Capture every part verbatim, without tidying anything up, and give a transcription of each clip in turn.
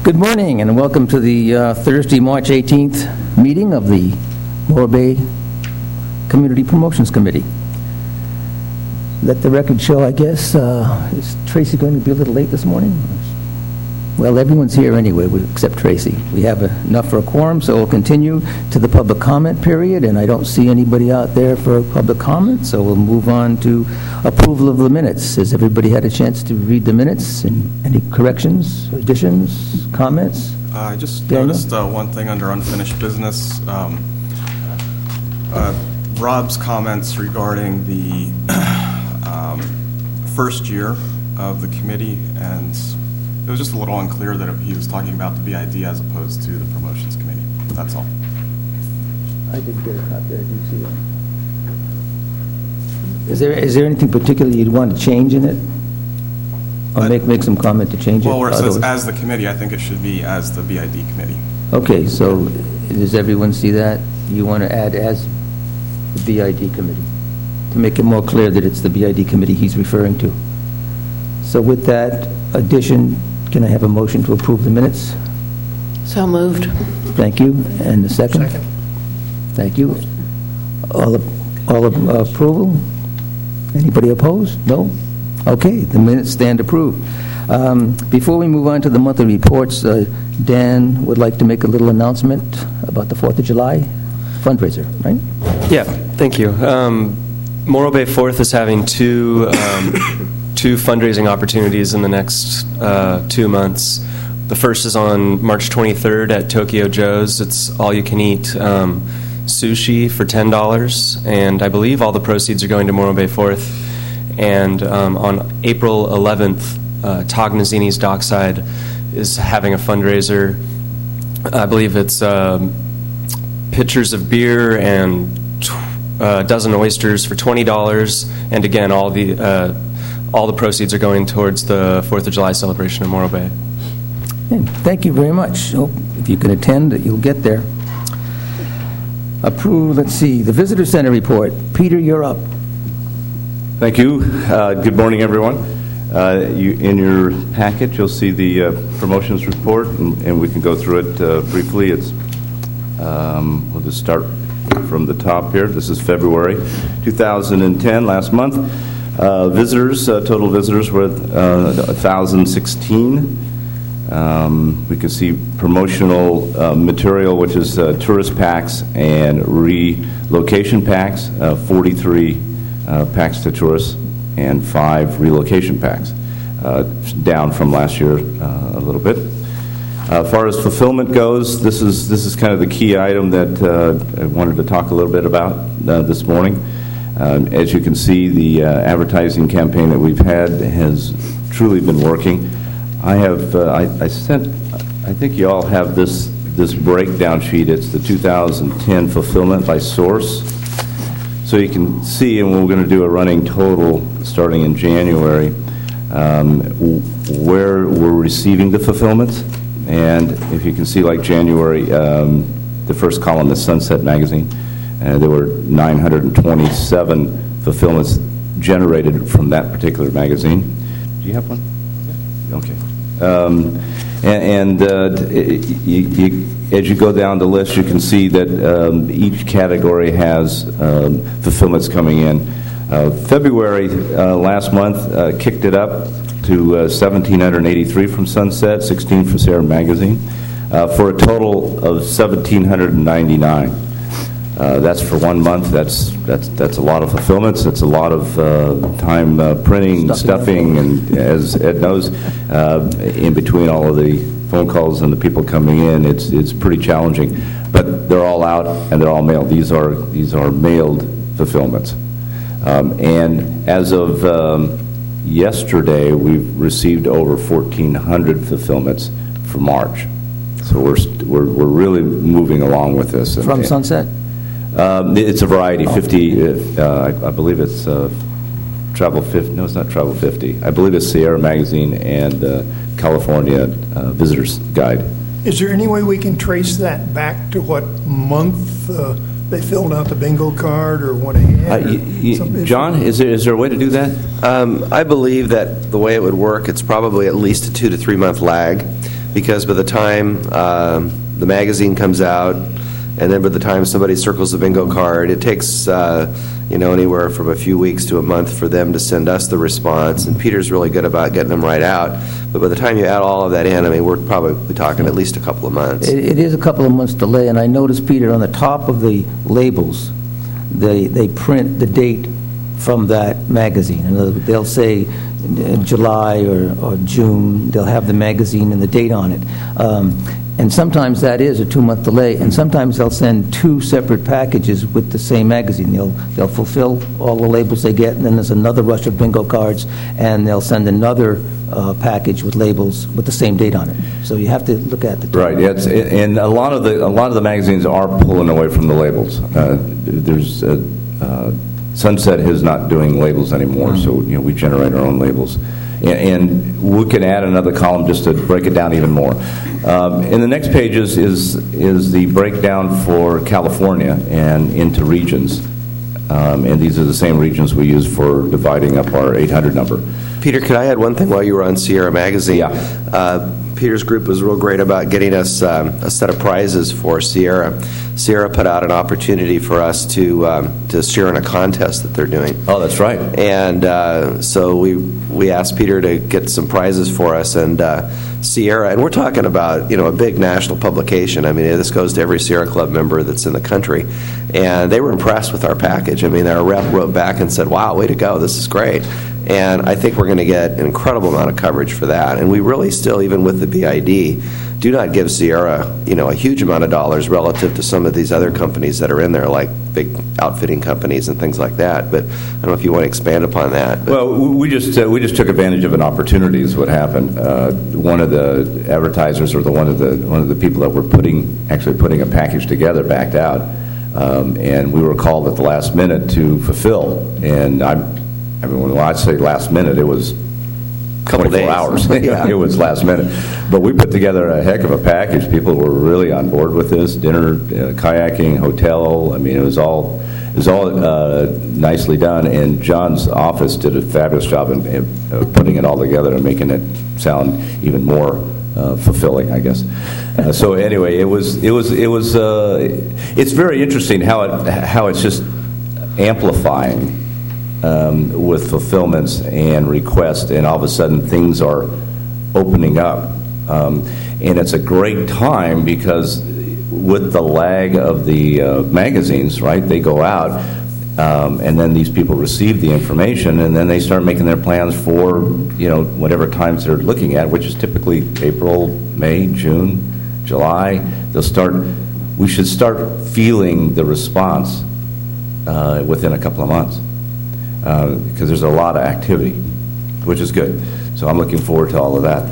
Good morning and welcome to the uh, Thursday, March eighteenth meeting of the Morro Bay Community Promotions Committee. Let the record show, I guess, uh, is Tracy going to be a little late this morning? Well, everyone's here anyway, except Tracy. We have enough for a quorum, so we'll continue to the public comment period, and I don't see anybody out there for public comment, so we'll move on to approval of the minutes. Has everybody had a chance to read the minutes? And any corrections, additions, comments? Uh, I just Daniel? noticed uh, one thing under unfinished business. Um, uh, Rob's comments regarding the um, first year of the committee, and it was just a little unclear that he was talking about the B I D as opposed to the promotions committee. That's all. I didn't get a copy. I didn't see that. Is there is there anything particular you'd want to change in it, or But, make make some comment to change well, it? where it says Otherwise- as the committee, I think it should be as the B I D committee. Okay, so does everyone see that? You want to add as the B I D committee to make it more clear that it's the B I D committee he's referring to. So with that addition, can I have a motion to approve the minutes? So moved. Thank you. And the second? Second. Thank you. All of, all of uh, approval? Anybody opposed? No? Okay, the minutes stand approved. Um, before we move on to the monthly reports, uh, Dan would like to make a little announcement about the fourth of July fundraiser, right? Yeah, thank you. Um, Morro Bay fourth is having two um, two fundraising opportunities in the next uh, two months. The first is on March twenty-third at Tokyo Joe's. It's all-you-can-eat um, sushi for ten dollars, and I believe all the proceeds are going to Morro Bay fourth. And um, on April eleventh, uh, Tognazzini's Dockside is having a fundraiser. I believe it's um, pitchers of beer and tw- uh, a dozen oysters for twenty dollars, and again, all the uh, all the proceeds are going towards the fourth of July celebration in Morro Bay. Okay, thank you very much. Hope if you can attend, that you'll get there. Approve, let's see, the Visitor Center report. Peter, you're up. Thank you. Uh, good morning, everyone. Uh, you, in your packet, you'll see the uh, promotions report, and, and we can go through it uh, briefly. It's um, we'll just start from the top here. This is February two thousand ten, last month. Uh, visitors, uh, total visitors were uh, one thousand sixteen. Um, we can see promotional uh, material, which is uh, tourist packs and relocation packs, uh, forty-three uh, packs to tourists and five relocation packs, uh, down from last year uh, a little bit. Uh, as far as fulfillment goes, this is this is kind of the key item that uh, I wanted to talk a little bit about uh, this morning. Um, as you can see, the uh, advertising campaign that we've had has truly been working. I have uh, I, I sent. I think you all have this this breakdown sheet. It's the two thousand ten fulfillment by source, so you can see, and we're going to do a running total starting in January, um, where we're receiving the fulfillments. And if you can see, like January, um, the first column is Sunset Magazine, and there were nine hundred twenty-seven fulfillments generated from that particular magazine. Do you have one? Yeah. Okay. Um, and and uh, you, you, as you go down the list, you can see that um, each category has um, fulfillments coming in. Uh, February uh, last month uh, kicked it up to uh, one thousand seven hundred eighty-three from Sunset, sixteen from Sarah Magazine, uh, for a total of one thousand seven hundred ninety-nine. Uh, that's for one month. That's that's that's a lot of fulfillments. It's a lot of uh, time uh, printing, stuffing, and as Ed knows, uh, in between all of the phone calls and the people coming in, it's it's pretty challenging. But they're all out and they're all mailed. These are these are mailed fulfillments. Um, and as of um, yesterday, we've received over fourteen hundred fulfillments for March. So we're st- we're we're really moving along with this. From and, Sunset? Um, it's a variety. fifty, uh, I, I believe it's uh, Travel fifty. No, it's not Travel fifty. I believe it's Sierra Magazine and uh, California uh, Visitors Guide. Is there any way we can trace that back to what month uh, they filled out the bingo card or what had? Uh, y- y- John, is there is there a way to do that? Um, I believe that the way it would work, it's probably at least a two to three month lag because by the time um, the magazine comes out, and then by the time somebody circles the bingo card, it takes uh, you know anywhere from a few weeks to a month for them to send us the response. And Peter's really good about getting them right out. But by the time you add all of that in, I mean, we're probably talking at least a couple of months. It, it is a couple of months delay, and I noticed, Peter, on the top of the labels, they they print the date from that magazine. And they'll say uh, July or, or June. They'll have the magazine and the date on it. Um, and sometimes that is a two-month delay, and sometimes they'll send two separate packages with the same magazine. They'll they'll fulfill all the labels they get, and then there's another rush of bingo cards, and they'll send another uh, package with labels with the same date on it. So you have to look at the two. Right. Yeah, it's, and a lot of the a lot of the magazines are pulling away from the labels. Uh, there's uh, uh, Sunset is not doing labels anymore, mm-hmm. so you know we generate our own labels. And we can add another column just to break it down even more. Um, and the next page is, is, is the breakdown for California and into regions. Um, and these are the same regions we use for dividing up our eight hundred number. Peter, could I add one thing while you were on Sierra Magazine? Yeah. Uh, Peter's group was real great about getting us um, a set of prizes for Sierra. Sierra put out an opportunity for us to um, to share in a contest that they're doing. Oh, that's right. And uh, so we we asked Peter to get some prizes for us, and uh, Sierra, and we're talking about you know a big national publication. I mean, this goes to every Sierra Club member that's in the country, and they were impressed with our package. I mean, our rep wrote back and said, "Wow, way to go! This is great." And I think we're going to get an incredible amount of coverage for that. And we really still, even with the B I D, do not give Sierra, you know, a huge amount of dollars relative to some of these other companies that are in there, like big outfitting companies and things like that. But I don't know if you want to expand upon that. But. Well, we just uh, we just took advantage of an opportunity. Is what happened. Uh, one of the advertisers, or the one of the one of the people that were putting actually putting a package together, backed out, um, and we were called at the last minute to fulfill. And I. I mean, when I say last minute, it was couple twenty-four hours. Yeah. It was last minute. But we put together a heck of a package. People were really on board with this. Dinner, uh, kayaking, hotel. I mean, it was all it was all uh, nicely done. And John's office did a fabulous job in, in uh, putting it all together and making it sound even more uh, fulfilling, I guess. Uh, so anyway, it was it was it was uh, it's very interesting how it how it's just amplifying. Um, with fulfillments and requests, and all of a sudden things are opening up. Um, and it's a great time because with the lag of the uh, magazines, right, they go out, um, and then these people receive the information, and then they start making their plans for, you know, whatever times they're looking at, which is typically April, May, June, July. They'll start, we should start feeling the response uh, within a couple of months. Uh, because there's a lot of activity, which is good. So I'm looking forward to all of that.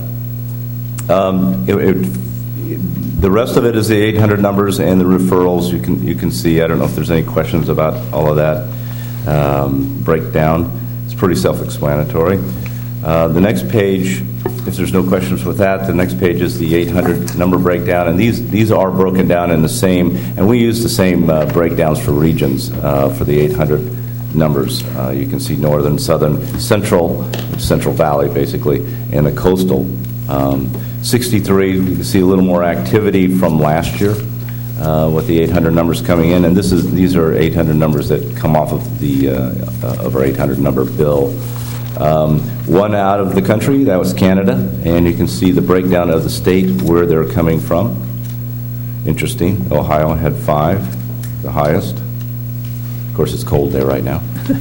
Um, it, it, the rest of it is the eight hundred numbers and the referrals. You can you can see. I don't know if there's any questions about all of that um, breakdown. It's pretty self-explanatory. Uh, the next page, if there's no questions with that, the next page is the eight hundred number breakdown, and these these are broken down in the same, and we use the same uh, breakdowns for regions uh, for the eight hundred. Numbers. Uh, you can see northern, southern, central, central valley basically, and the coastal. Um, sixty-three, you can see a little more activity from last year uh, with the eight hundred numbers coming in, and this is these are eight hundred numbers that come off of the uh, uh, of our eight hundred number bill. Um, one out of the country, that was Canada, and you can see the breakdown of the state where they're coming from. Interesting. Ohio had five, the highest. Of course, it's cold there right now.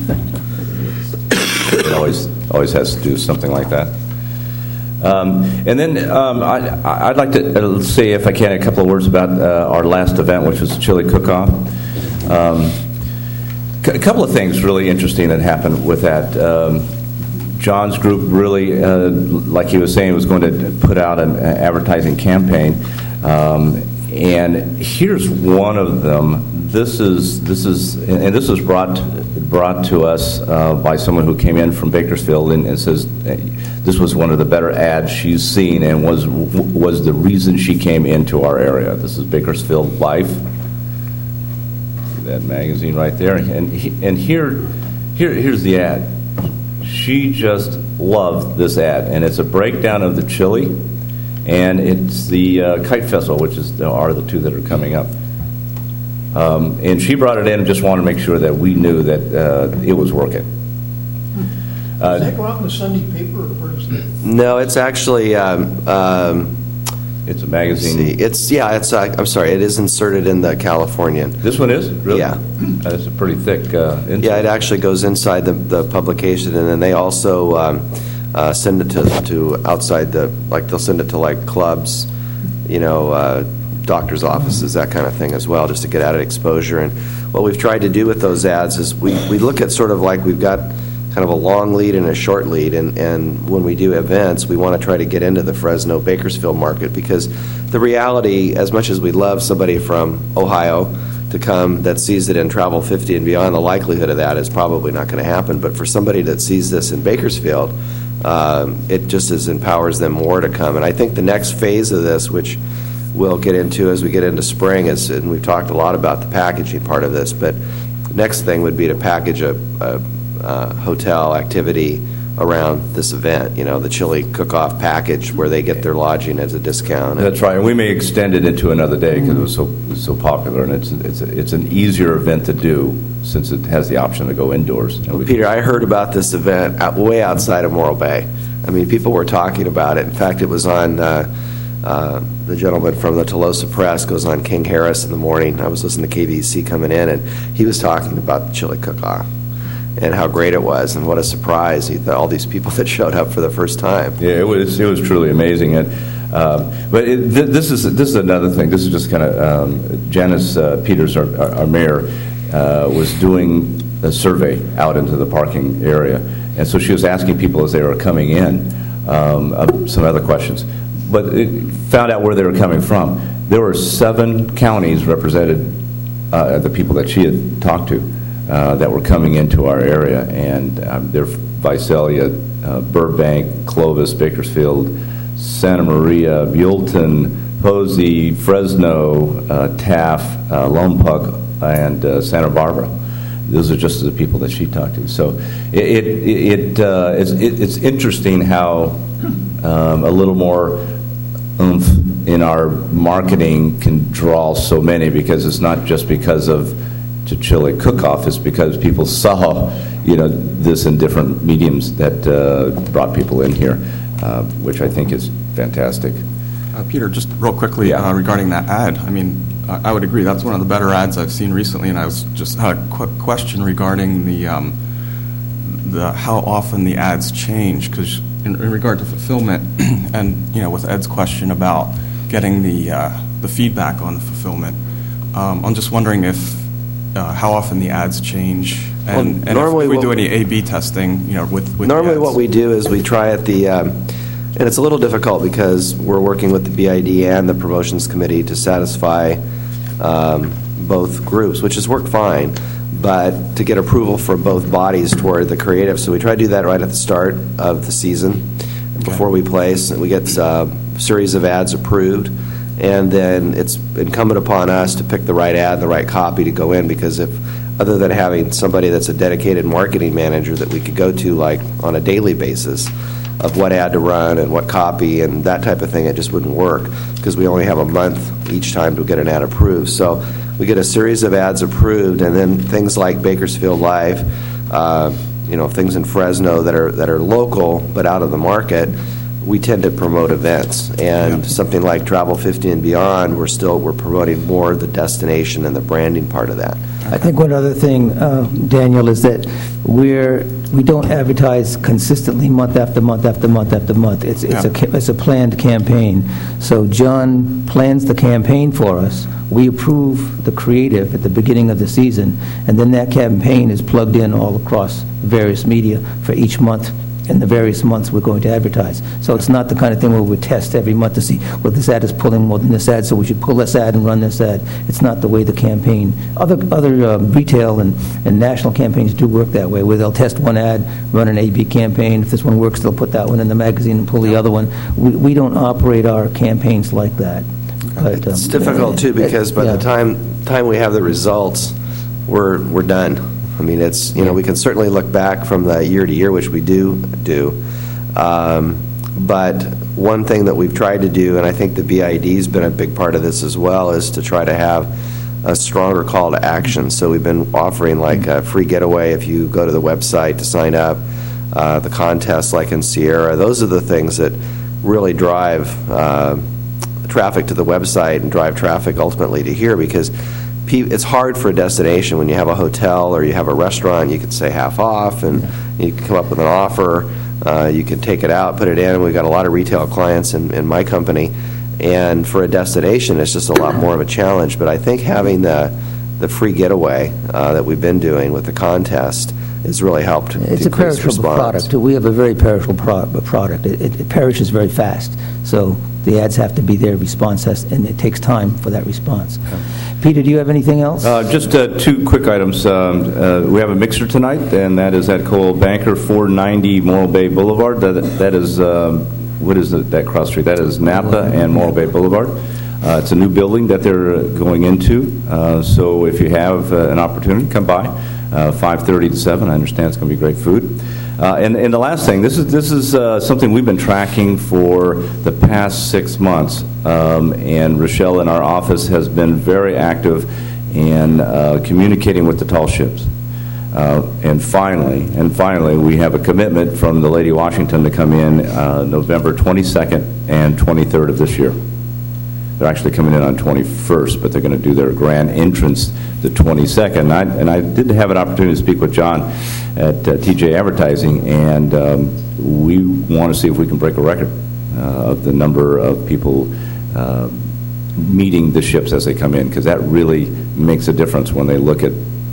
It always always has to do something like that. Um, and then um, I, I'd like to say, if I can, a couple of words about uh, our last event, which was the Chili Cook-Off. Um, a couple of things really interesting that happened with that. Um, John's group really, uh, like he was saying, was going to put out an advertising campaign. Um, and here's one of them. This is this is and this was brought brought to us uh, by someone who came in from Bakersfield and, and says this was one of the better ads she's seen and was was the reason she came into our area. This is Bakersfield Life. See that magazine right there, and he, and here here here's the ad. She just loved this ad, and it's a breakdown of the chili. and it's the uh, Kite Festival, which is are the two that are coming up. Um, and she brought it in and just wanted to make sure that we knew that uh, it was working. Does that go out in the Sunday paper, or where is it? No, it's actually, um, um, It's a let's magazine. see, it's, yeah, it's, uh, I'm sorry, it is inserted in the Californian. This one is? Really? Yeah. Uh, it's a pretty thick. Uh, insert. Yeah, it actually goes inside the, the publication, and then they also um, uh, send it to, to outside the, like, they'll send it to, like, clubs, you know, uh, doctor's offices, that kind of thing as well, just to get added exposure. And what we've tried to do with those ads is we, we look at sort of like we've got kind of a long lead and a short lead, and, and when we do events, we want to try to get into the Fresno Bakersfield market, because the reality, as much as we love somebody from Ohio to come that sees it in Travel fifty and beyond, the likelihood of that is probably not going to happen. But for somebody that sees this in Bakersfield, um, it just as empowers them more to come. And I think the next phase of this, which we'll get into as we get into spring, is, and we've talked a lot about the packaging part of this, but the next thing would be to package a, a Uh, hotel activity around this event, you know, the chili cook-off package where they get their lodging as a discount. That's right, and we may extend it into another day because it was so it was so popular, and it's it's it's an easier event to do since it has the option to go indoors. And we- Peter, I heard about this event out, way outside of Morro Bay. I mean, people were talking about it. In fact, it was on, uh, uh, the gentleman from the Tolosa Press goes on King Harris in the morning. I was listening to K V C coming in, and he was talking about the chili cook-off and how great it was, and what a surprise. He thought all these people that showed up for the first time. Yeah, it was it was truly amazing. And um, but it, th- this is this is another thing. This is just kind of um, Janice uh, Peters, our, our, our mayor, uh, was doing a survey out into the parking area, and so she was asking people as they were coming in um, uh, some other questions, but it found out where they were coming from. There were seven counties represented, uh, the people that she had talked to. Uh, that were coming into our area, and um, they're Visalia, uh, Burbank, Clovis, Bakersfield, Santa Maria, Buellton, Posey, Fresno, uh, Taft, uh, Lompoc, and uh, Santa Barbara. Those are just the people that she talked to. So it, it, it uh, it's, it, it's interesting how um, a little more oomph in our marketing can draw so many, because it's not just because of to chili cook-off, is because people saw, you know, this in different mediums that uh, brought people in here, uh, which I think is fantastic. Uh, Peter, just real quickly Yeah. uh, regarding that ad, I mean, I, I would agree, that's one of the better ads I've seen recently, and I was just had a quick question regarding the, um, the how often the ads change, because in, in regard to fulfillment, and, you know, with Ed's question about getting the, uh, the feedback on the fulfillment, um, I'm just wondering if Uh, how often the ads change, and, Well, and normally if we what- do any A B testing, you know, with, with Normally the what ads. we do is we try at the, um, and it's a little difficult because we're working with the B I D and the promotions committee to satisfy um, both groups, which has worked fine, but to get approval from both bodies toward the creative. So we try to do that right at the start of the season, before we place, and we get a series of ads approved. And then it's incumbent upon us to pick the right ad, the right copy to go in, because if, other than having somebody that's a dedicated marketing manager that we could go to like on a daily basis of what ad to run and what copy and that type of thing, it just wouldn't work, because we only have a month each time to get an ad approved. So we get a series of ads approved, and then things like Bakersfield Live, uh, you know, things in Fresno that are that are local but out of the market, we tend to promote events. And something like Travel fifty and Beyond, we're still, we're promoting more the destination and the branding part of that. I think one other thing, uh, Daniel, is that we're, we don't advertise consistently month after month after month after month. It's, it's a, Yeah. ca- it's a planned campaign. So John plans the campaign for us. We approve the creative at the beginning of the season, and then that campaign is plugged in all across various media for each month in the various months we're going to advertise. So it's not the kind of thing where we test every month to see, well, this ad is pulling more than this ad, so we should pull this ad and run this ad. It's not the way the campaign, other other uh, retail and, and national campaigns do work that way, where they'll test one ad, run an A B campaign. If this one works, they'll put that one in the magazine and pull the other one. We, we don't operate our campaigns like that. But, It's um, difficult, too, because by yeah. the time, time we have the results, we're, we're done. I mean, it's, you know, we can certainly look back from the year to year, which we do do. Um, But one thing that we've tried to do, and I think the B I D's been a big part of this as well, is to try to have a stronger call to action. So we've been offering like a free getaway if you go to the website to sign up, uh, the contests like in Sierra. Those are the things that really drive uh, traffic to the website and drive traffic ultimately to here, because pe- it's hard for a destination when you have a hotel or you have a restaurant. You can say half off, and you can come up with an offer. Uh, you can take it out, put it in. We've got a lot of retail clients in, in my company, and for a destination, it's just a lot more of a challenge. But I think having the the free getaway uh, that we've been doing with the contest has really helped. It's a perishable product. We have a very perishable pro- product. It, it, it perishes very fast. So the ads have to be there, response has, and it takes time for that response. Okay. Peter, do you have anything else? Uh, just uh, two quick items. Um, uh, we have a mixer tonight, and that is at Coldwell Banker, four ninety Morro Bay Boulevard. That, that is, um, what is it, that cross street? That is Napa and Morro Bay Boulevard. Uh, it's a new building that they're going into, uh, so if you have uh, an opportunity, come by. Uh, five thirty to seven. I understand it's going to be great food. Uh, and, and the last thing, this is this is uh, something we've been tracking for the past six months, um, and Rochelle in our office has been very active in uh, communicating with the tall ships. Uh, and finally, and finally, we have a commitment from the Lady Washington to come in uh, November twenty-second and twenty-third of this year. They're actually coming in on twenty-first, but they're going to do their grand entrance the twenty-second. And I, and I did have an opportunity to speak with John at uh, T J Advertising, and um, we want to see if we can break a record uh, of the number of people uh, meeting the ships as they come in, because that really makes a difference when they look at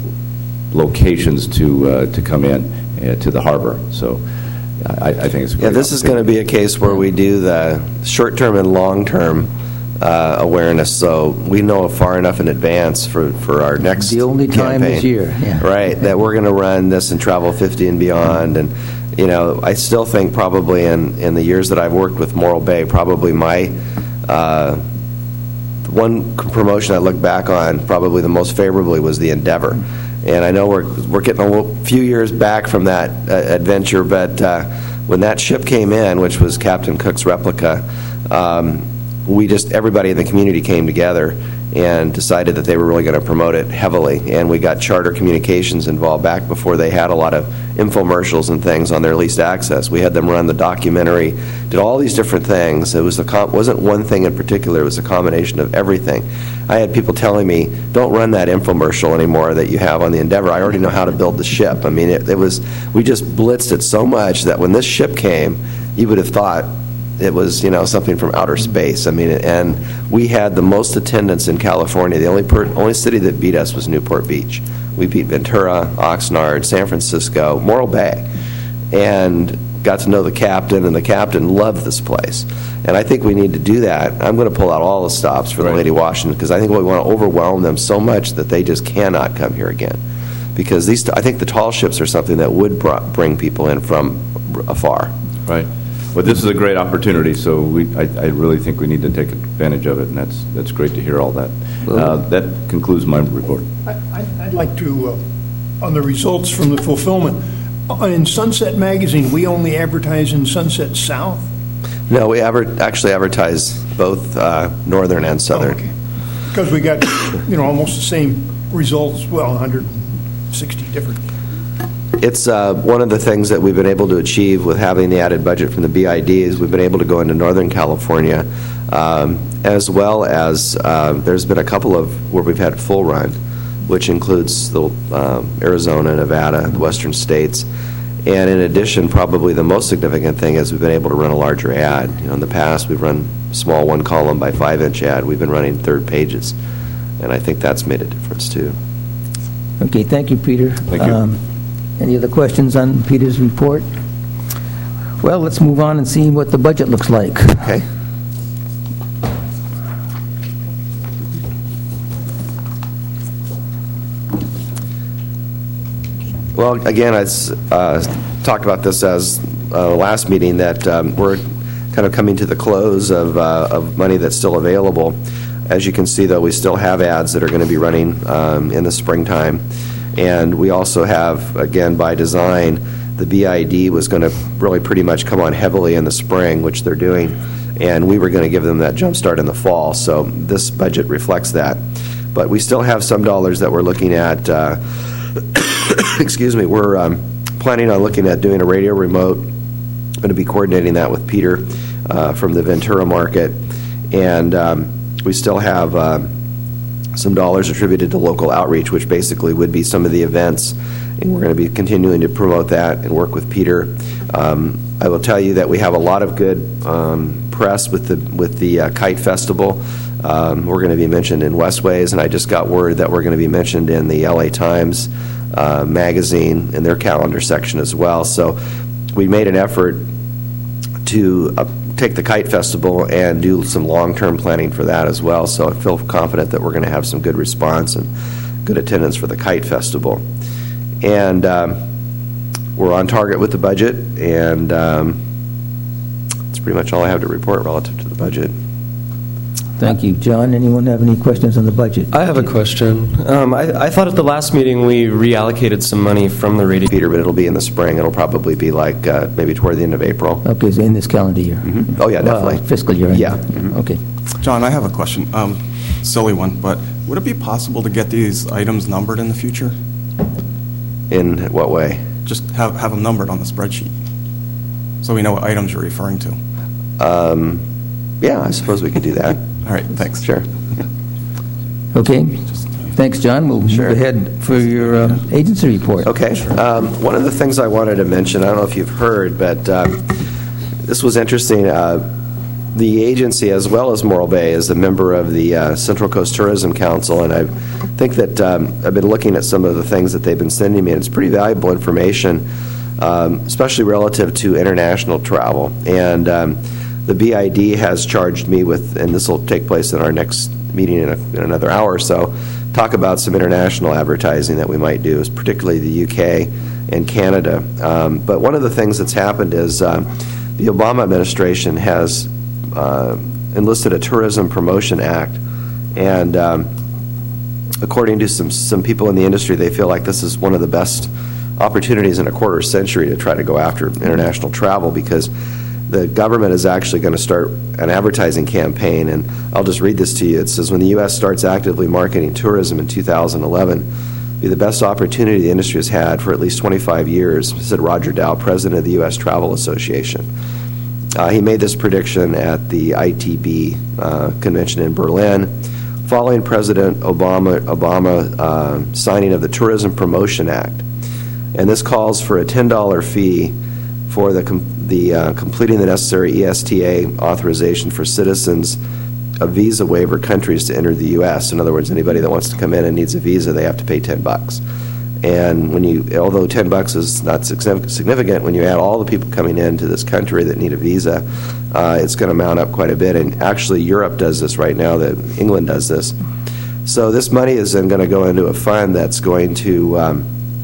locations to uh, to come in uh, to the harbor. So I, I think it's a great yeah. This is going to be a case where we do the short-term and long-term Uh, awareness, so we know far enough in advance for, for our next the only time campaign, this year, yeah. right, that we're going to run this and Travel fifty and beyond. And you know, I still think probably in, in the years that I've worked with Morro Bay, probably my uh, one promotion I look back on probably the most favorably was the Endeavor. And I know we're we're getting a little, few years back from that uh, adventure, but uh, when that ship came in, which was Captain Cook's replica, um, we just, everybody in the community came together and decided that they were really going to promote it heavily. And we got Charter Communications involved back before they had a lot of infomercials and things on their leased access. We had them run the documentary, did all these different things. It was a com- wasn't one thing in particular. It was a combination of everything. I had people telling me, don't run that infomercial anymore that you have on the Endeavor. I already know how to build the ship. I mean, it, it was, we just blitzed it so much that when this ship came, you would have thought it was, you know, something from outer space. I mean, and we had the most attendance in California. The only per, only city that beat us was Newport Beach. We beat Ventura, Oxnard, San Francisco, Morro Bay, and got to know the captain, and the captain loved this place. And I think we need to do that. I'm going to pull out all the stops for the Right. Lady Washington, because I think we want to overwhelm them so much that they just cannot come here again. Because these, I think the tall ships are something that would br- bring people in from afar. Right. Well, this is a great opportunity, so we, I, I really think we need to take advantage of it, and that's that's great to hear all that. Uh, that concludes my report. I- I- I'd like to, uh, on the results from the fulfillment, uh, in Sunset Magazine, we only advertise in Sunset South? No, we adver- actually advertise both uh, northern and southern. Because we got, you know, almost the same results, well, one hundred sixty different. It's uh, one of the things that we've been able to achieve with having the added budget from the B I D is we've been able to go into Northern California, um, as well as uh, there's been a couple of where we've had full run, which includes the um, Arizona, Nevada, the western states. And in addition, probably the most significant thing is we've been able to run a larger ad. You know, in the past, we've run small one column by five inch ad. We've been running third pages, and I think that's made a difference too. Okay, thank you, Peter. Thank you. Um, any other questions on Peter's report? Well, let's move on and see what the budget looks like. Okay. Well, again, I uh, talked about this as uh, last meeting, that um, we're kind of coming to the close of, uh, of money that's still available. As you can see, though, we still have ads that are going to be running um, in the springtime. And we also have, again, by design, the B I D was going to really pretty much come on heavily in the spring, which they're doing, and we were going to give them that jump start in the fall. So this budget reflects that. But we still have some dollars that we're looking at. Uh, excuse me, we're um, planning on looking at doing a radio remote. Going to be coordinating that with Peter uh, from the Ventura market. And um, we still have uh, some dollars attributed to local outreach, which basically would be some of the events. And we're going to be continuing to promote that and work with Peter. Um, I will tell you that we have a lot of good um, press with the with the uh, Kite Festival. Um, we're going to be mentioned in Westways, and I just got word that we're going to be mentioned in the L A Times uh, magazine in their calendar section as well. So we made an effort to uh, take the Kite Festival and do some long-term planning for that as well. So I feel confident that we're going to have some good response and good attendance for the Kite Festival. And um, we're on target with the budget, and um, that's pretty much all I have to report relative to the budget. Thank you. John, anyone have any questions on the budget? I have a question. Um, I, I thought at the last meeting we reallocated some money from the radio. Peter, but it'll be in the spring. It'll probably be like uh, maybe toward the end of April. Okay, so in this calendar year? Mm-hmm. Oh, yeah, definitely. Well, fiscal year. Yeah. Mm-hmm. Okay. John, I have a question. Um, silly one, but would it be possible to get these items numbered in the future? In what way? Just have, have them numbered on the spreadsheet so we know what items you're referring to. Um, yeah, I suppose we could do that. All right, thanks. Sure. Okay. Thanks, John. We'll Sure. move ahead for your uh, agency report. Okay. Um, one of the things I wanted to mention, I don't know if you've heard, but um, this was interesting. Uh, the agency, as well as Morro Bay, is a member of the uh, Central Coast Tourism Council, and I think that um, I've been looking at some of the things that they've been sending me, and it's pretty valuable information, um, especially relative to international travel. And um, the B I D has charged me with, and this will take place in our next meeting in, a, in another hour or so, talk about some international advertising that we might do, particularly the U K and Canada. Um, but one of the things that's happened is um, the Obama administration has uh, enlisted a Tourism Promotion Act, and um, according to some, some people in the industry, they feel like this is one of the best opportunities in a quarter century to try to go after international travel, because the government is actually going to start an advertising campaign, and I'll just read this to you. It says, when the U S starts actively marketing tourism in two thousand eleven, it'll be the best opportunity the industry has had for at least twenty-five years, said Roger Dow, president of the U S Travel Association. Uh, he made this prediction at the I T B uh, convention in Berlin, following President Obama, Obama uh, signing of the Tourism Promotion Act. And this calls for a ten dollar fee for the, com the uh, completing the necessary E S T A authorization for citizens of visa waiver countries to enter the U S. In other words, anybody that wants to come in and needs a visa, they have to pay ten bucks. And when you, although ten bucks is not significant, when you add all the people coming into this country that need a visa, uh, it's going to mount up quite a bit. And actually, Europe does this right now. That England does this. So this money is then going to go into a fund that's going to um,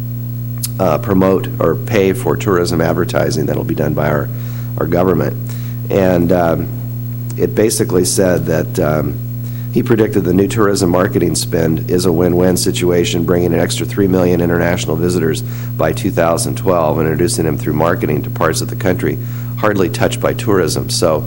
Uh, promote or pay for tourism advertising that will be done by our, our government. And um, it basically said that um, he predicted the new tourism marketing spend is a win-win situation, bringing an extra three million international visitors by two thousand twelve and introducing them through marketing to parts of the country hardly touched by tourism. So,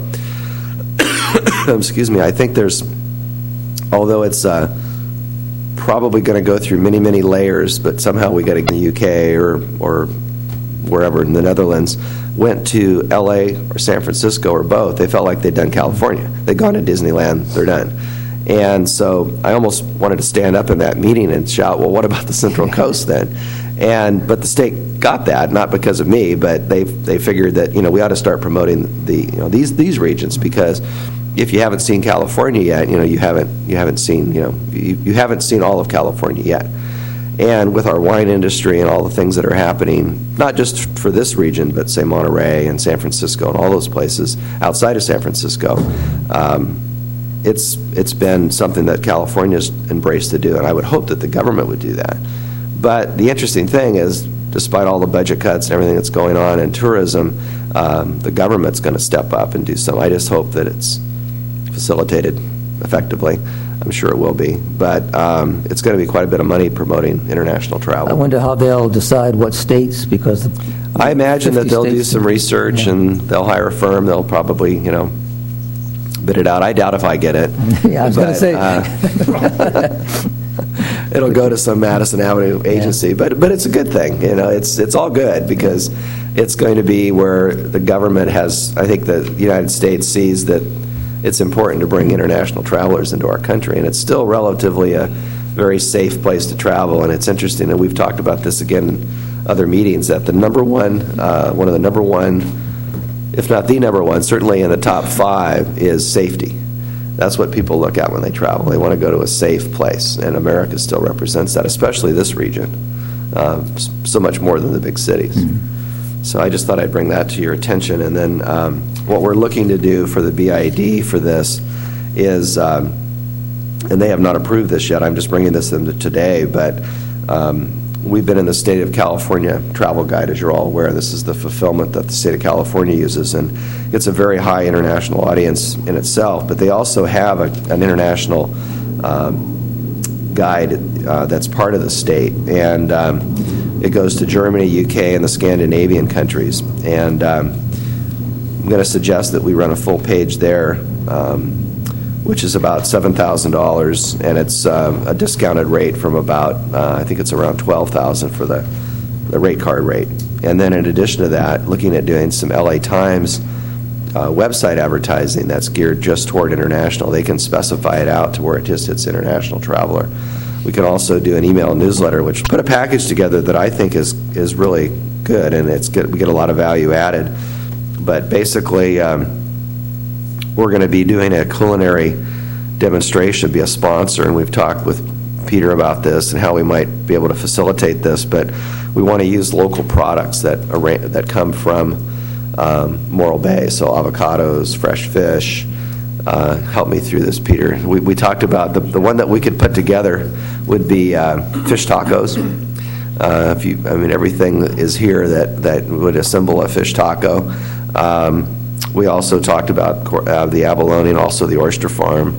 excuse me, I think there's, although it's uh, probably going to go through many, many layers, but somehow we got to get the U K or, or wherever in the Netherlands, went to L A or San Francisco or both. They felt like they'd done California. They'd gone to Disneyland, they're done. And so I almost wanted to stand up in that meeting and shout, well, what about the Central Coast then? And but the state got that, not because of me, but they they figured that, you know, we ought to start promoting the, you know, these these regions, because if you haven't seen California yet, you know, you haven't you haven't seen, you know, you, you haven't seen all of California yet. And with our wine industry and all the things that are happening, not just for this region, but say Monterey and San Francisco and all those places outside of San Francisco, um, it's it's been something that California's embraced to do, and I would hope that the government would do that. But the interesting thing is, despite all the budget cuts and everything that's going on in tourism, um, the government's going to step up and do some. I just hope that it's facilitated effectively. I'm sure it will be. But um, it's going to be quite a bit of money promoting international I travel. wonder how they'll decide what states, because I imagine that fifty they'll do states- some research Yeah. and they'll hire a firm. They'll probably, you know, bid it out. I doubt if I get it. Yeah, I was going to But, say. uh, it'll go to some Madison Avenue agency, but but it's a good thing. You know, it's it's all good because it's going to be where the government has. I think the United States sees that it's important to bring international travelers into our country, and it's still relatively a very safe place to travel. And it's interesting, and we've talked about this again in other meetings, that the number one, uh, one of the number one, if not the number one, certainly in the top five, is safety. That's what people look at when they travel. They want to go to a safe place, and America still represents that, especially this region, uh, so much more than the big cities. Mm-hmm. So I just thought I'd bring that to your attention. And then um, what we're looking to do for the B I D for this is, um, and they have not approved this yet, I'm just bringing this to them today, but um, we've been in the State of California Travel Guide, as you're all aware. This is the fulfillment that the State of California uses, and it's a very high international audience in itself, but they also have a, an international um, guide uh, that's part of the state, and um, it goes to Germany, U K, and the Scandinavian countries. And um, I'm going to suggest that we run a full page there, um, which is about seven thousand dollars, and it's uh, a discounted rate from about, uh, I think it's around twelve thousand dollars for the, the rate card rate. And then in addition to that, looking at doing some L A Times uh, website advertising that's geared just toward international. They can specify it out to where it just hits international traveler. We can also do an email newsletter, which put a package together that I think is is really good, and it's good. We get a lot of value added. But basically, um, we're going to be doing a culinary demonstration, be a sponsor, and we've talked with Peter about this and how we might be able to facilitate this. But we want to use local products that arra- that come from um, Morro Bay, so avocados, fresh fish. Uh, help me through this, Peter. We, we talked about the, the one that we could put together would be uh, fish tacos. Uh, if you, I mean, everything is here that, that would assemble a fish taco. Um, we also talked about uh, the abalone and also the oyster farm.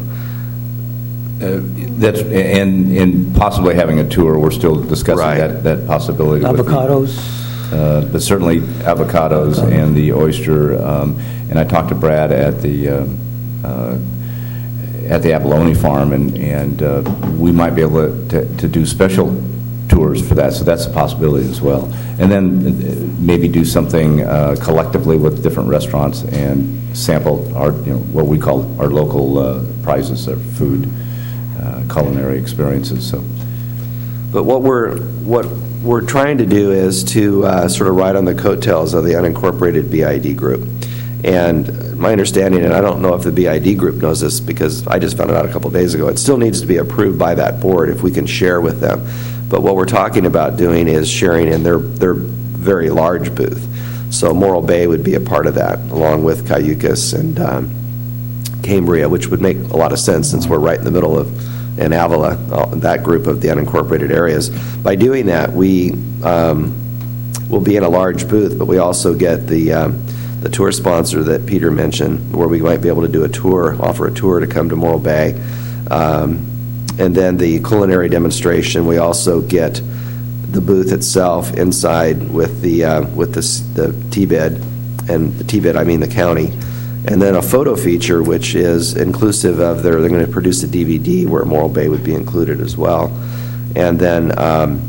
Uh, that's and and possibly having a tour. We're still discussing Right. that, that possibility. with the- Avocados. Uh, but certainly avocados and the oyster. Um, and I talked to Brad at the um, uh, at the abalone farm, and and uh, we might be able to, to, to do special tours for that. So that's a possibility as well. And then uh, maybe do something uh, collectively with different restaurants and sample our, you know, what we call our local uh, prizes of food, uh, culinary experiences. So. But what we're what we're trying to do is to uh, sort of ride on the coattails of the unincorporated B I D group. And my understanding, and I don't know if the B I D group knows this because I just found it out a couple of days ago, it still needs to be approved by that board if we can share with them. But what we're talking about doing is sharing in their, their very large booth. So Morro Bay would be a part of that, along with Cayucas and um, Cambria, which would make a lot of sense since we're right in the middle of, and Avila, uh, that group of the unincorporated areas. By doing that, we um, will be in a large booth, but we also get the um, the tour sponsor that Peter mentioned, where we might be able to do a tour, offer a tour to come to Morro Bay. Um, and then the culinary demonstration, we also get the booth itself inside with the uh, with the, the T-bid, and the T-bid, I mean the county. And then a photo feature, which is inclusive of their, they're going to produce a D V D where Morro Bay would be included as well. And then um,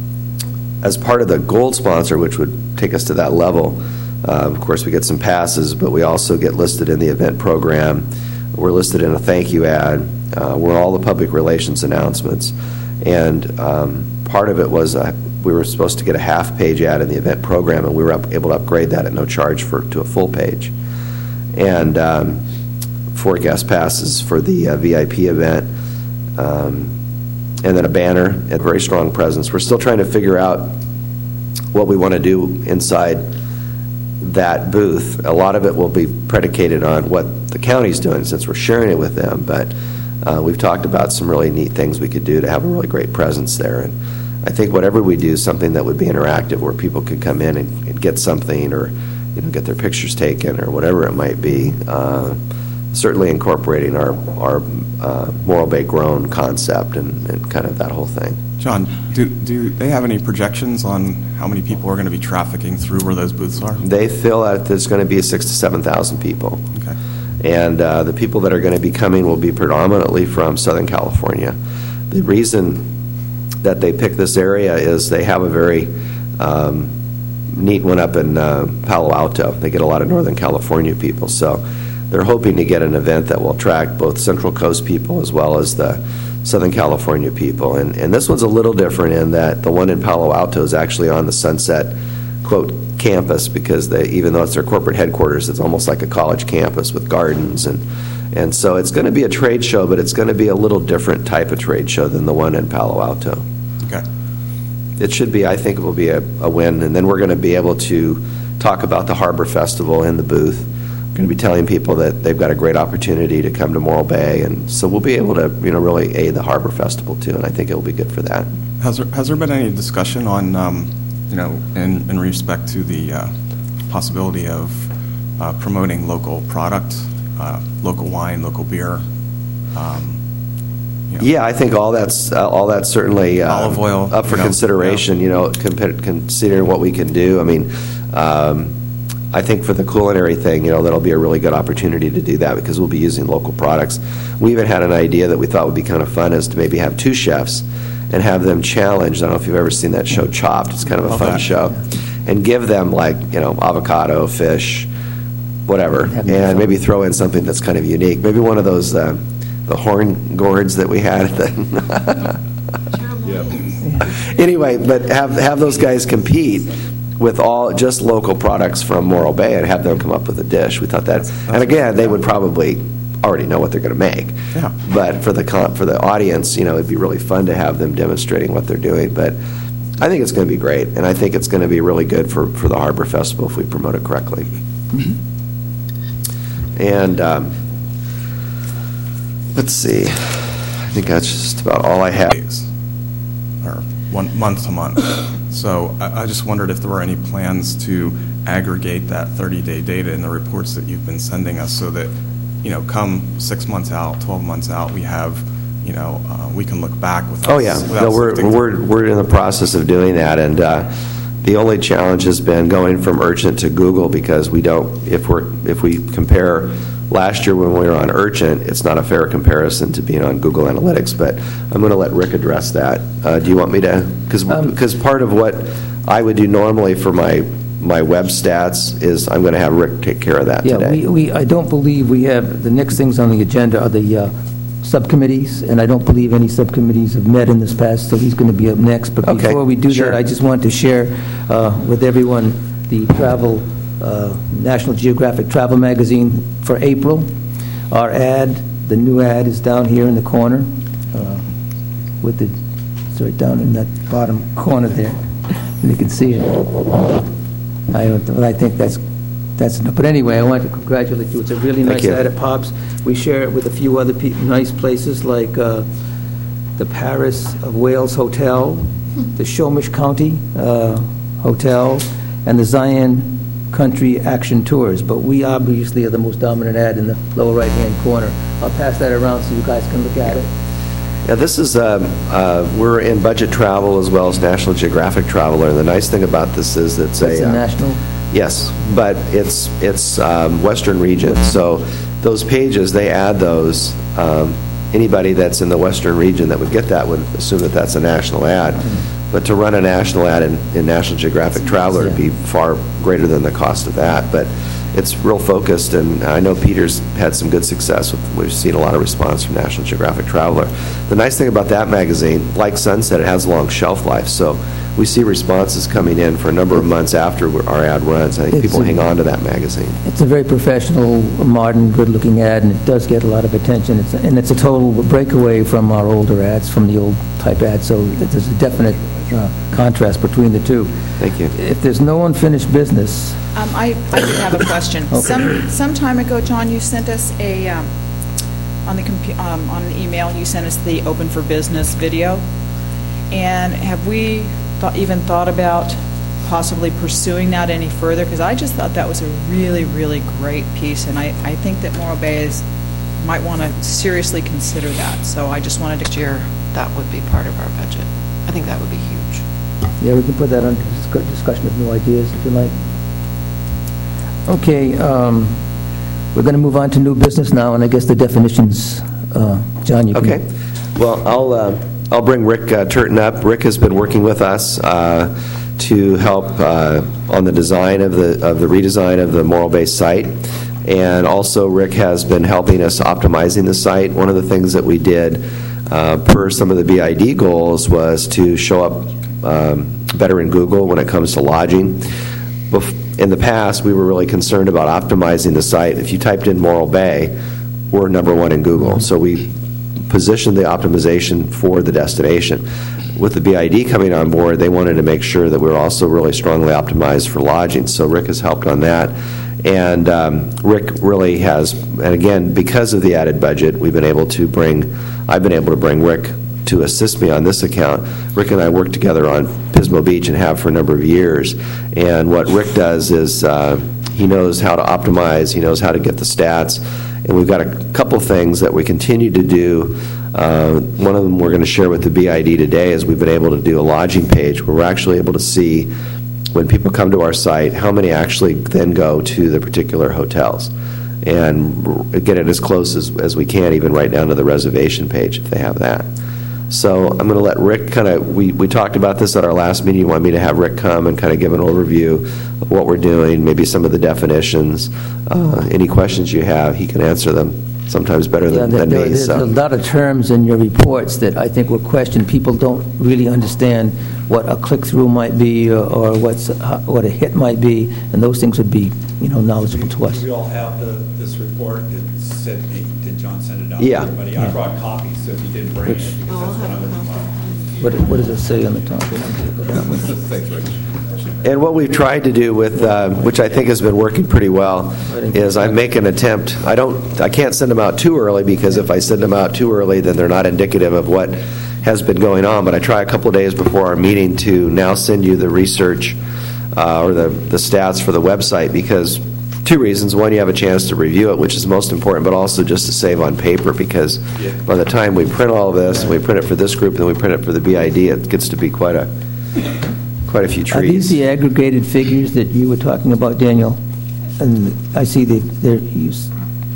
as part of the gold sponsor, which would take us to that level, uh, of course we get some passes, but we also get listed in the event program. We're listed in a thank you ad. Uh, we're all the public relations announcements. And um, part of it was a, we were supposed to get a half page ad in the event program, and we were up, able to upgrade that at no charge for to a full page. And um, four guest passes for the uh, V I P event, um, and then a banner and a very strong presence. We're still trying to figure out what we want to do inside that booth. A lot of it will be predicated on what the county's doing since we're sharing it with them, but uh, we've talked about some really neat things we could do to have a really great presence there. And I think whatever we do, something that would be interactive where people could come in and, and get something, or you know, get their pictures taken or whatever it might be. Uh, certainly incorporating our our uh, Morro Bay grown concept and, and kind of that whole thing. John, do, do they have any projections on how many people are going to be trafficking through where those booths are? They feel that there's going to be six to seven thousand people. Okay. And uh, the people that are going to be coming will be predominantly from Southern California. The reason that they pick this area is they have a very um, neat one up in uh, Palo Alto. They get a lot of Northern California people. So they're hoping to get an event that will attract both Central Coast people as well as the Southern California people. And, and this one's a little different in that the one in Palo Alto is actually on the Sunset, quote, campus, because they, even though it's their corporate headquarters, it's almost like a college campus with gardens. And, and so it's going to be a trade show, but it's going to be a little different type of trade show than the one in Palo Alto. Okay. It should be, I think it will be a, a win. And then we're going to be able to talk about the Harbor Festival in the booth. We're going to be telling people that they've got a great opportunity to come to Morro Bay, and so we'll be able to, you know, really aid the Harbor Festival too, and I think it will be good for that. Has there, has there been any discussion on, um, you know, in, in respect to the uh, possibility of uh, promoting local product, uh, local wine, local beer? Um, you know, Yeah, I think all that's uh, all that's certainly uh, Olive oil, up for you know, consideration. yeah. You know, compa- considering what we can do. I mean. Um, I think for the culinary thing, you know, that'll be a really good opportunity to do that because we'll be using local products. We even had an idea that we thought would be kind of fun is to maybe have two chefs and have them challenged. I don't know if you've ever seen that show Chopped. It's kind of a fun Okay. show. And give them like, you know, avocado, fish, whatever, Have and fun. maybe throw in something that's kind of unique. Maybe one of those, uh, the horn gourds that we had. Anyway, but have, have those guys compete with all just local products from Morro Bay and have them come up with a dish. We thought that, and again, they would probably already know what they're going to make. Yeah. But for the con- for the audience, you know, it'd be really fun to have them demonstrating what they're doing. But I think it's going to be great, and I think it's going to be really good for, for the Harbor Festival if we promote it correctly. And um, let's see, I think that's just about all I have. days, or one month to month. So I, I just wondered if there were any plans to aggregate that thirty-day data in the reports that you've been sending us, so that, you know, come six months out, twelve months out, we have, you know, uh, we can look back without. Oh, yeah. without No, we're, sifting through- we're, we're in the process of doing that, and uh, the only challenge has been going from Urgent to Google, because we don't, if we're, if we compare last year when we were on Urgent, it's not a fair comparison to being on Google Analytics, but I'm going to let Rick address that. Uh, Do you want me to? Because, Um, because part of what I would do normally for my, my web stats is I'm going to have Rick take care of that Yeah, today. we, we, I don't believe we have, the next things on the agenda are the uh, subcommittees, and I don't believe any subcommittees have met in this past, so he's going to be up next. But Okay, before we do sure. that, I just want to share uh, with everyone the travel, uh, National Geographic Travel Magazine for April. Our ad, the new ad is down here in the corner, uh, with the, it's right down in that bottom corner there, and you can see it. I don't, but I think that's, that's enough. But anyway, I want to congratulate you. It's a really Thank nice you. ad at Pops. We share it with a few other pe- nice places like uh, the Paris of Wales Hotel, the Shomish County uh, Hotel, and the Zion Country Action Tours. But we obviously are the most dominant ad in the lower right-hand corner. I'll pass that around so you guys can look at it. Yeah, this is, um, uh, we're in budget travel as well as National Geographic Traveler, and the nice thing about this is it's It's a... a uh, national. Yes, but it's, it's um, Western region, so those pages, they add those. Um, Anybody that's in the Western region that would get that would assume that that's a national ad. But to run a national ad in, in National Geographic Traveler would be far greater than the cost of that. But it's real focused, and I know Peter's had some good success with, we've seen a lot of response from National Geographic Traveler. The nice thing about that magazine, like Sunset, it has a long shelf life, so we see responses coming in for a number of months after our ad runs. I think It's people a- hang on to that magazine. It's a very professional, modern, good-looking ad, and it does get a lot of attention. It's, and it's a total breakaway from our older ads, from the old type ads, so there's a definite uh, contrast between the two. Thank you. If there's no unfinished business, Um, I, I do have a question. Okay. Some, some time ago, John, you sent us a, um, on the, compu- um, on an email, you sent us the Open for Business video. And have we thought, even thought about possibly pursuing that any further? Because I just thought that was a really, really great piece, and I, I think that Morro Bay is might want to seriously consider that. So I just wanted to Year, that would be part of our budget. I think that would be huge. Yeah, we can put that under discu- discussion of new ideas if you like. Okay, um, we're going to move on to new business now, and I guess the definitions, uh, John, you can... Okay. Well, I'll, uh, I'll bring Rick uh, Turton up. Rick has been working with us uh, to help uh, on the design of the of the redesign of the Morro Bay site. And also, Rick has been helping us optimizing the site. One of the things that we did uh, per some of the B I D goals was to show up um, better in Google when it comes to lodging. Bef- in the past, we were really concerned about optimizing the site. If you typed in Morro Bay, we're number one in Google. So we positioned the optimization for the destination. With the B I D coming on board, they wanted to make sure that we were also really strongly optimized for lodging. So Rick has helped on that. And um, Rick really has, and again, because of the added budget, we've been able to bring, I've been able to bring Rick to assist me on this account. Rick and I work together on Pismo Beach and have for a number of years. And what Rick does is uh, he knows how to optimize, he knows how to get the stats, and we've got a couple things that we continue to do. Uh, one of them we're going to share with the B I D today is we've been able to do a lodging page where we're actually able to see when people come to our site, how many actually then go to the particular hotels, and get it as close as, as we can, even right down to the reservation page if they have that. So I'm going to let Rick kind of, we, we talked about this at our last meeting. You want me to have Rick come and kind of give an overview of what we're doing, maybe some of the definitions. Uh, any questions you have, he can answer them sometimes better Yeah, than, there, than there- me. there's So. a lot of terms in your reports that I think were questioned. People don't really understand what a click-through might be, or, or what's uh, what a hit might be, and those things would be, you know, knowledgeable to us. We all have the, this report. It said, did John send it out Yeah. to everybody? I brought copies, so if you didn't bring it, because that's what I was about. What, what does it say on the top? Thanks, Rich. And what we've tried to do with, uh, which I think has been working pretty well, is I make an attempt. I don't, I can't send them out too early, because if I send them out too early, then they're not indicative of what has been going on. But I try a couple of days before our meeting to now send you the research uh, or the, the stats for the website, because two reasons. One, you have a chance to review it, which is most important, but also just to save on paper, because by the time we print all of this, and we print it for this group, and then we print it for the B I D, it gets to be quite a quite a few Are these trees. the aggregated figures that you were talking about, Daniel? And I see that they're used.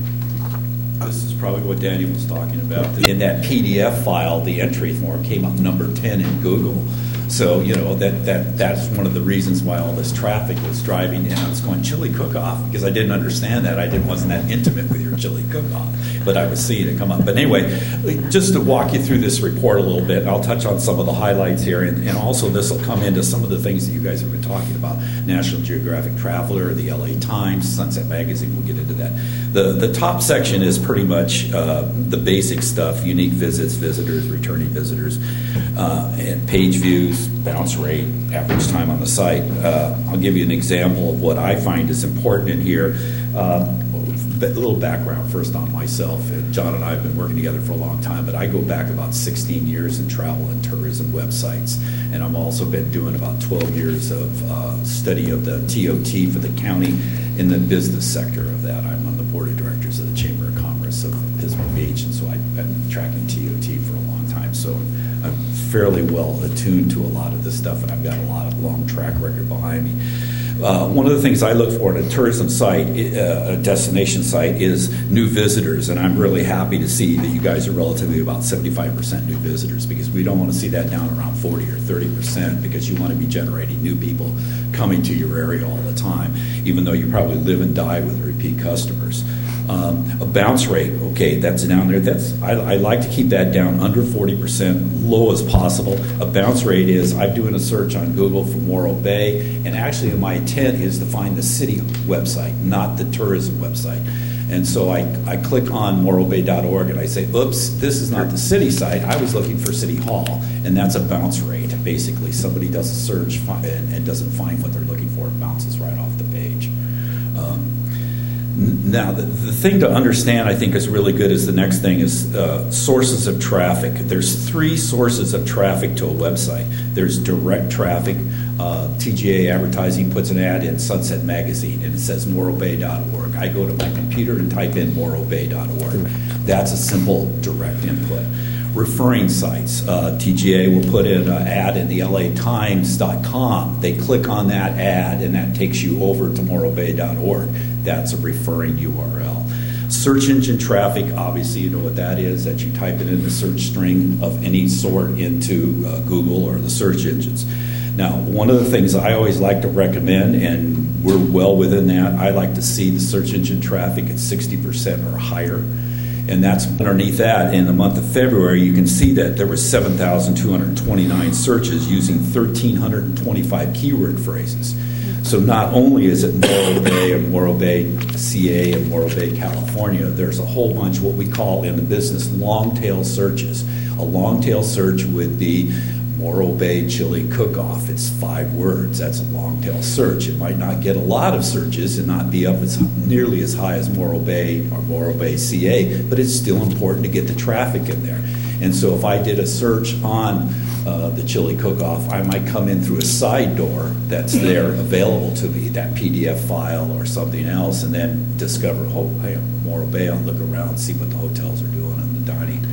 This is probably what Daniel was talking about. In that P D F file, the entry form came up number ten in Google. So, you know, that, that that's one of the reasons why all this traffic was driving. And I was going, chili cook-off, because I didn't understand that. I didn't wasn't that intimate with your chili cook-off. But I was seeing it come up. But anyway, just to walk you through this report a little bit, I'll touch on some of the highlights here. And, and also this will come into some of the things that you guys have been talking about. National Geographic Traveler, the L A Times, Sunset Magazine, we'll get into that. The, the top section is pretty much uh, the basic stuff, unique visits, visitors, returning visitors, uh, and page views, bounce rate, average time on the site. Uh, I'll give you an example of what I find is important in here. Um, a little background first on myself. John and I have been working together for a long time, but I go back about sixteen years in travel and tourism websites, and I've also been doing about twelve years of uh, study of the T O T for the county in the business sector of that. I'm on the board of directors of the Chamber of Commerce of Pismo Beach, and so I've been tracking T O T for a long time. So I'm fairly well attuned to a lot of this stuff, and I've got a lot of long track record behind me. Uh, one of the things I look for in a tourism site, uh, a destination site, is new visitors, and I'm really happy to see that you guys are relatively about seventy-five percent new visitors, because we don't want to see that down around forty or thirty percent, because you want to be generating new people coming to your area all the time, even though you probably live and die with repeat customers. Um, a bounce rate, okay, that's down there. That's I, I like to keep that down under forty percent, low as possible. A bounce rate is I'm doing a search on Google for Morro Bay, and actually my intent is to find the city website, not the tourism website. And so I, I click on morro bay dot org and I say, oops, this is not the city site. I was looking for City Hall, and that's a bounce rate. Basically, somebody does a search and, and doesn't find what they're looking for. It bounces right off the page. Um, Now, the, the thing to understand, I think, is really good is the next thing is uh, sources of traffic. There's three sources of traffic to a website. There's direct traffic, uh, T G A Advertising puts an ad in Sunset Magazine, and it says morro bay dot org. I go to my computer and type in morro bay dot org. That's a simple direct input. Referring sites. Uh, T G A will put in an ad in the L A Times dot com. They click on that ad, and that takes you over to morro bay dot org. That's a referring U R L. Search engine traffic, obviously you know what that is, that you type it in the search string of any sort into uh, Google or the search engines. Now, one of the things I always like to recommend, and we're well within that, I like to see the search engine traffic at sixty percent or higher. And that's underneath that, in the month of February, you can see that there were seven thousand two hundred twenty-nine searches using one thousand three hundred twenty-five keyword phrases. So not only is it Morro Bay and Morro Bay C A and Morro Bay, California, there's a whole bunch what we call in the business long-tail searches. A long-tail search would be Morro Bay Chili Cook-Off. It's five words. That's a long-tail search. It might not get a lot of searches and not be up as nearly as high as Morro Bay or Morro Bay C A, but it's still important to get the traffic in there. And so if I did a search on uh, the Chili Cook-Off, I might come in through a side door that's there available to me, that P D F file or something else, and then discover, oh, hey, Morro Bay, I'll look around, see what the hotels are doing and the dining.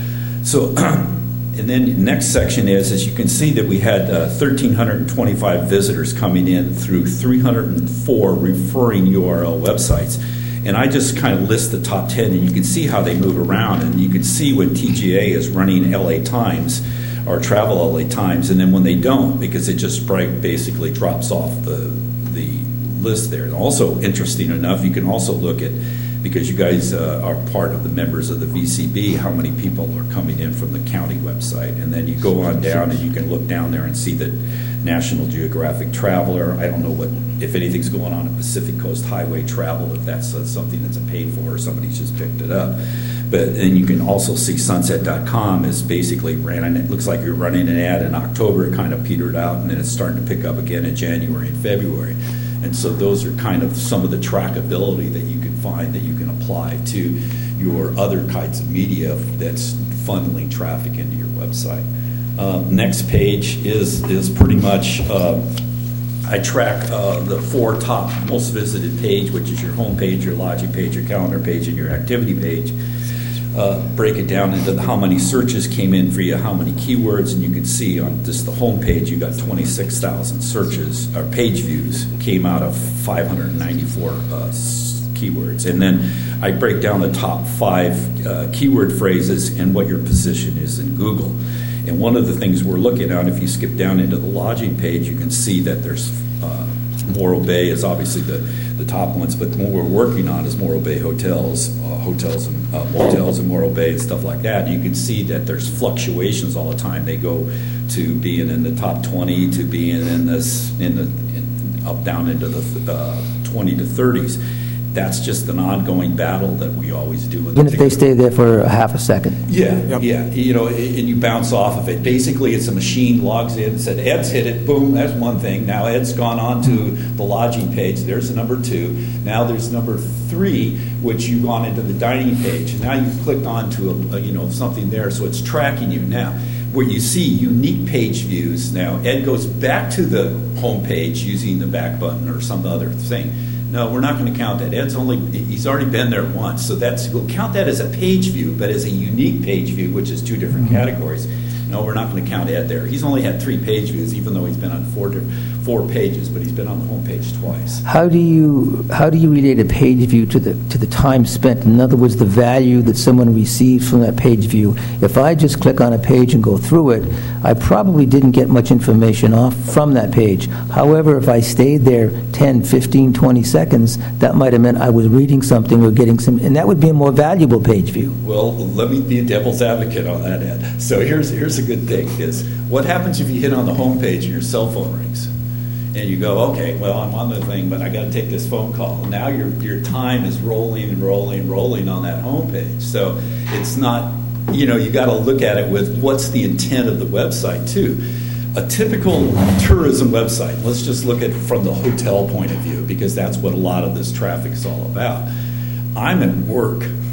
So... And then the next section is, as you can see, that we had uh, one thousand three hundred twenty-five visitors coming in through three hundred four referring U R L websites. And I just kind of list the top ten, and you can see how they move around. And you can see when T G A is running L A Times or Travel L A Times, and then when they don't, because it just basically drops off the, the list there. And also, interesting enough, you can also look at, because you guys uh, are part of the members of the V C B, how many people are coming in from the county website. And then you go on down and you can look down there and see that National Geographic Traveler, I don't know what if anything's going on at Pacific Coast Highway Travel, if that's uh, something that's a paid for or somebody's just picked it up. But then you can also see sunset dot com is basically ran, and it looks like you're running an ad in October, it kind of petered out, and then it's starting to pick up again in January and February. And so those are kind of some of the trackability that you can find that you can apply to your other kinds of media that's funneling traffic into your website. Uh, next page is is pretty much, uh, I track uh, the four top most visited page, which is your home page, your lodging page, your calendar page, and your activity page. Uh, break it down into how many searches came in for you, how many keywords, and you can see on just the home page you got twenty-six thousand searches, or page views came out of five hundred ninety-four uh, keywords. And then I break down the top five uh, keyword phrases and what your position is in Google. And one of the things we're looking at, if you skip down into the lodging page, you can see that there's uh, Morro Bay is obviously the, the top ones, but what we're working on is Morro Bay hotels, uh, hotels and uh, motels in Morro Bay and stuff like that. And you can see that there's fluctuations all the time. They go to being in the top twenty to being in this in the in, up down into the uh, twenty to thirties. That's just an ongoing battle that we always do. Even if they stay there for a half a second. Yeah, yep. yeah. You know, and you bounce off of it. Basically, it's a machine logs in, said, Ed's hit it, boom, that's one thing. Now Ed's gone on to the lodging page. There's number two. Now there's number three, which you've gone into the dining page. And now you've clicked on to, a, a, you know, something there, so it's tracking you. Now, where you see unique page views, now Ed goes back to the home page using the back button or some other thing. No, we're not going to count that. Ed's only, he's already been there once. So that's, we'll count that as a page view, but as a unique page view, which is two different mm-hmm. categories. No, we're not going to count Ed there. He's only had three page views, even though he's been on four four pages, but he's been on the home page twice. How do you how do you relate a page view to the to the time spent? In other words, the value that someone receives from that page view. If I just click on a page and go through it, I probably didn't get much information off from that page. However, if I stayed there ten, fifteen, twenty seconds, that might have meant I was reading something or getting some, and that would be a more valuable page view. Well, let me be a devil's advocate on that, Ed. So here's here's a good thing is what happens if you hit on the home page and your cell phone rings? And you go, okay, well, I'm on the thing, but I got to take this phone call. And now your your time is rolling and rolling and rolling on that homepage. So it's not, you know, you got to look at it with what's the intent of the website too. A typical tourism website, let's just look at it from the hotel point of view, because that's what a lot of this traffic is all about. I'm at work,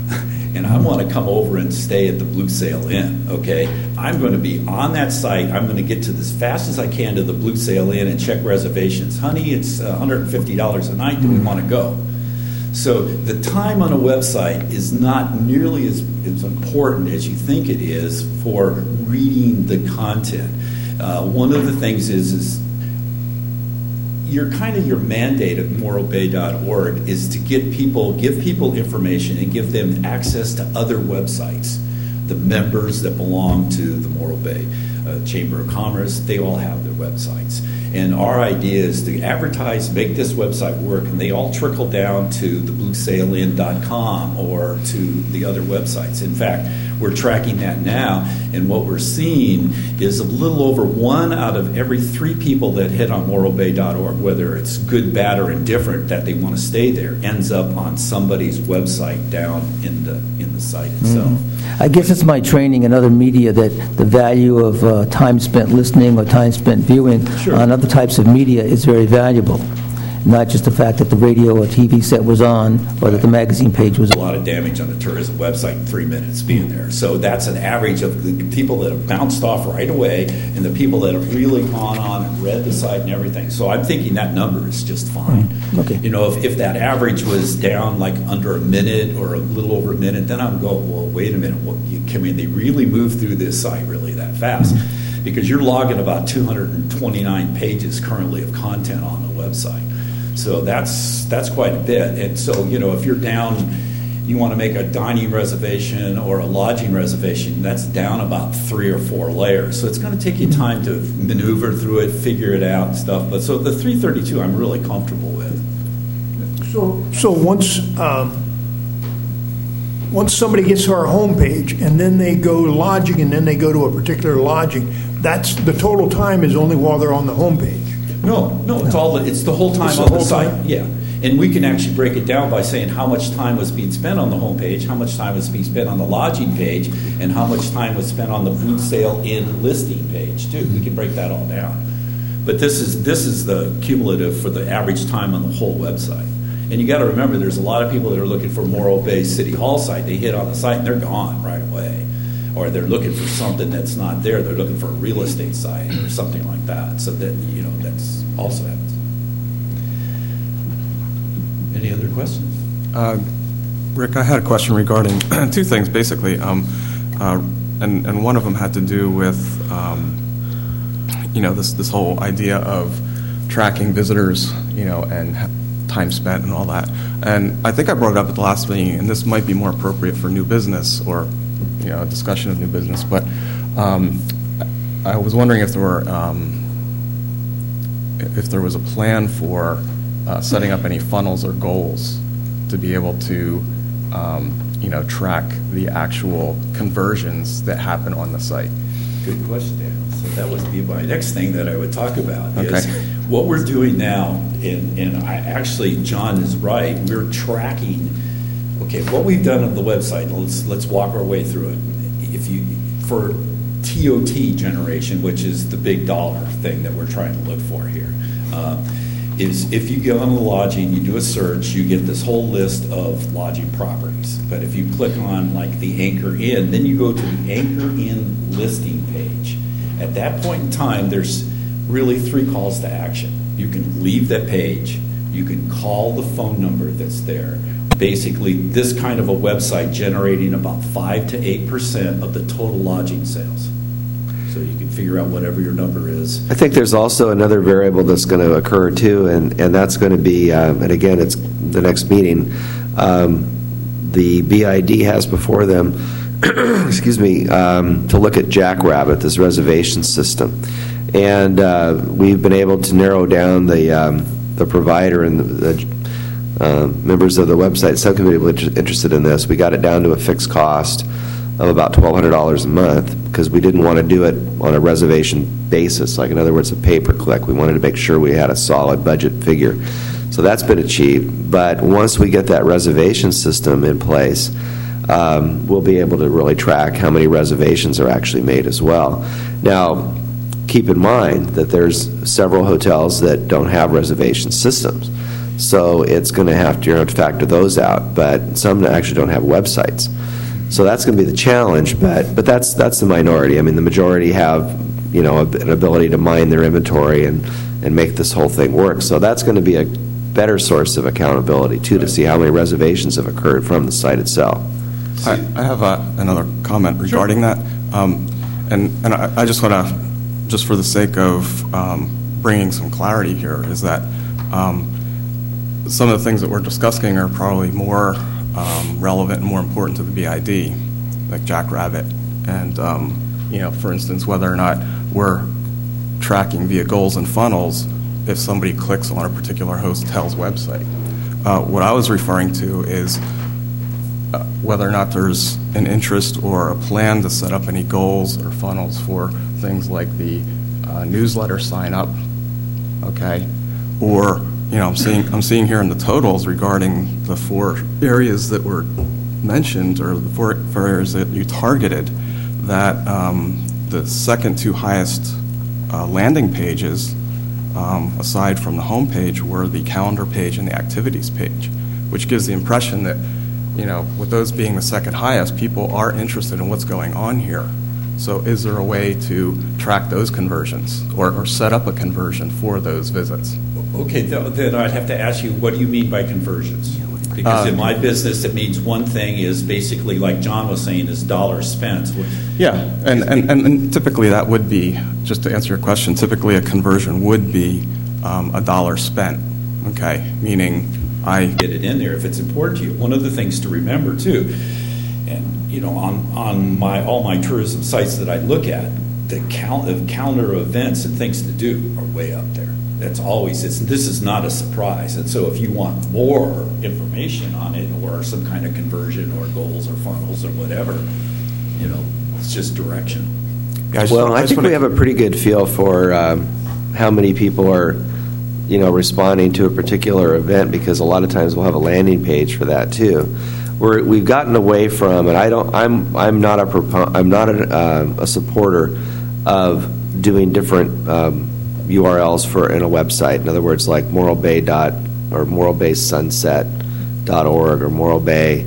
and I want to come over and stay at the Blue Sail Inn, okay, I'm going to be on that site. I'm going to get to as fast as I can to the Blue Sail Inn and check reservations. Honey, it's one hundred fifty dollars a night. Do we want to go? So the time on a website is not nearly as, as important as you think it is for reading the content. Uh, one of the things is, is your kind of your mandate at Morro Bay dot org is to get people, give people information and give them access to other websites. The members that belong to the Morro Bay uh, Chamber of Commerce, they all have their websites. And our idea is to advertise, make this website work, and they all trickle down to the blue sail inn dot com or to the other websites. In fact, we're tracking that now, and what we're seeing is a little over one out of every three people that hit on Morro Bay dot org, whether it's good, bad, or indifferent that they want to stay there, ends up on somebody's website down in the in the site itself. Mm-hmm. I guess it's my training in other media that the value of uh, time spent listening or time spent viewing Sure. on other types of media is very valuable. Not just the fact that the radio or T V set was on or that the magazine page was A lot of damage on the tourism website in three minutes being there. So that's an average of the people that have bounced off right away and the people that have really gone on and read the site and everything. So I'm thinking that number is just fine. Okay. You know, if, if that average was down like under a minute or a little over a minute, then I'm going, well, wait a minute. What, you, can we, they really move through this site really that fast? Because you're logging about two hundred twenty-nine pages currently of content on the website. So that's that's quite a bit. And so, you know, if you're down, you want to make a dining reservation or a lodging reservation, that's down about three or four layers. So it's going to take you time to maneuver through it, figure it out and stuff. But so the three thirty-two I'm really comfortable with. So, so once, um, once somebody gets to our homepage and then they go to lodging and then they go to a particular lodging, that's, the total time is only while they're on the homepage. No, no, it's all the, it's the whole time It's the on the whole site. time? Yeah, and we can actually break it down by saying how much time was being spent on the homepage, how much time was being spent on the lodging page, and how much time was spent on the Blue Sail Inn listing page too. We can break that all down. But this is this is the cumulative for the average time on the whole website. And you got to remember, there's a lot of people that are looking for Morro Bay City Hall site. They hit on the site and they're gone right away. Or they're looking for something that's not there. They're looking for a real estate site or something like that. So that, you know, that's also happens. Any other questions? Uh, Rick, I had a question regarding two things, basically, um, uh, and and one of them had to do with, um, you know, this this whole idea of tracking visitors, you know, and time spent and all that. And I think I brought it up at the last meeting, and this might be more appropriate for new business or, you know, a discussion of new business. But um, I was wondering if there were um, if there was a plan for uh, setting up any funnels or goals to be able to, um, you know, track the actual conversions that happen on the site. Good question, Dan. So that would be my next thing that I would talk about is Okay. what we're doing now, and, and I actually, John is right, we're tracking, okay, what we've done on the website, let's, let's walk our way through it. If you, for T O T generation, which is the big dollar thing that we're trying to look for here, uh, is if you go on the lodging, you do a search, you get this whole list of lodging properties. But if you click on like the Anchor Inn, then you go to the Anchor Inn listing page. At that point in time, there's really three calls to action. You can leave that page, you can call the phone number that's there. Basically, this kind of a website generating about five to eight percent of the total lodging sales. So you can figure out whatever your number is. I think there's also another variable that's going to occur too, and, and that's going to be, um, and again, it's the next meeting, um, the B I D has before them, excuse me, um, to look at Jackrabbit, this reservation system. And uh, we've been able to narrow down the, um, the provider and the, the uh, members of the website subcommittee were interested in this. We got it down to a fixed cost of about twelve hundred dollars a month because we didn't want to do it on a reservation basis, like in other words, a pay-per-click. We wanted to make sure we had a solid budget figure. So that's been achieved. But once we get that reservation system in place, um, we'll be able to really track how many reservations are actually made as well. Now, keep in mind that there's several hotels that don't have reservation systems. So it's going to have to, you have to factor those out. But some actually don't have websites. So that's going to be the challenge, but but that's that's the minority. I mean, the majority have, you know, an ability to mine their inventory and, and make this whole thing work. So that's going to be a better source of accountability, too, to see how many reservations have occurred from the site itself. I, I have a, another comment regarding that. Um, and and I, I just want to, just for the sake of um, bringing some clarity here, is that um, some of the things that we're discussing are probably more um, relevant and more important to the B I D, like Jackrabbit. And, um, you know, for instance, whether or not we're tracking via goals and funnels if somebody clicks on a particular hostel's website. Uh, what I was referring to is uh, whether or not there's an interest or a plan to set up any goals or funnels for things like the uh, newsletter sign up, okay? Or, you know, I'm seeing, I'm seeing here in the totals regarding the four areas that were mentioned, or the four, four areas that you targeted, that um, the second to highest uh, landing pages, um, aside from the home page, were the calendar page and the activities page, which gives the impression that, you know, with those being the second highest, people are interested in what's going on here. So is there a way to track those conversions or, or set up a conversion for those visits? Okay, th- then I'd have to ask you, what do you mean by conversions? Because Uh, in my business, it means one thing is basically, like John was saying, is dollars spent. Yeah, and, and, and typically that would be, just to answer your question, typically a conversion would be um, a dollar spent, okay? Meaning I... Get it in there if it's important to you. One of the things to remember, too, and, you know, on, on my all my tourism sites that I look at, the cal- the calendar of events and things to do are way up there. That's always, it's, this is not a surprise. And so if you want more information on it or some kind of conversion or goals or funnels or whatever, you know, it's just direction. I just- Well, I just think wanna- we have a pretty good feel for um, how many people are, you know, responding to a particular event, because a lot of times we'll have a landing page for that too. We're, we've gotten away from, and I don't, I'm, I'm not a, propo- I'm not a, uh, a supporter of doing different um, U R Ls for in a website. In other words, like Morro Bay dot or Morro Bay Sunset dot org or Morro Bay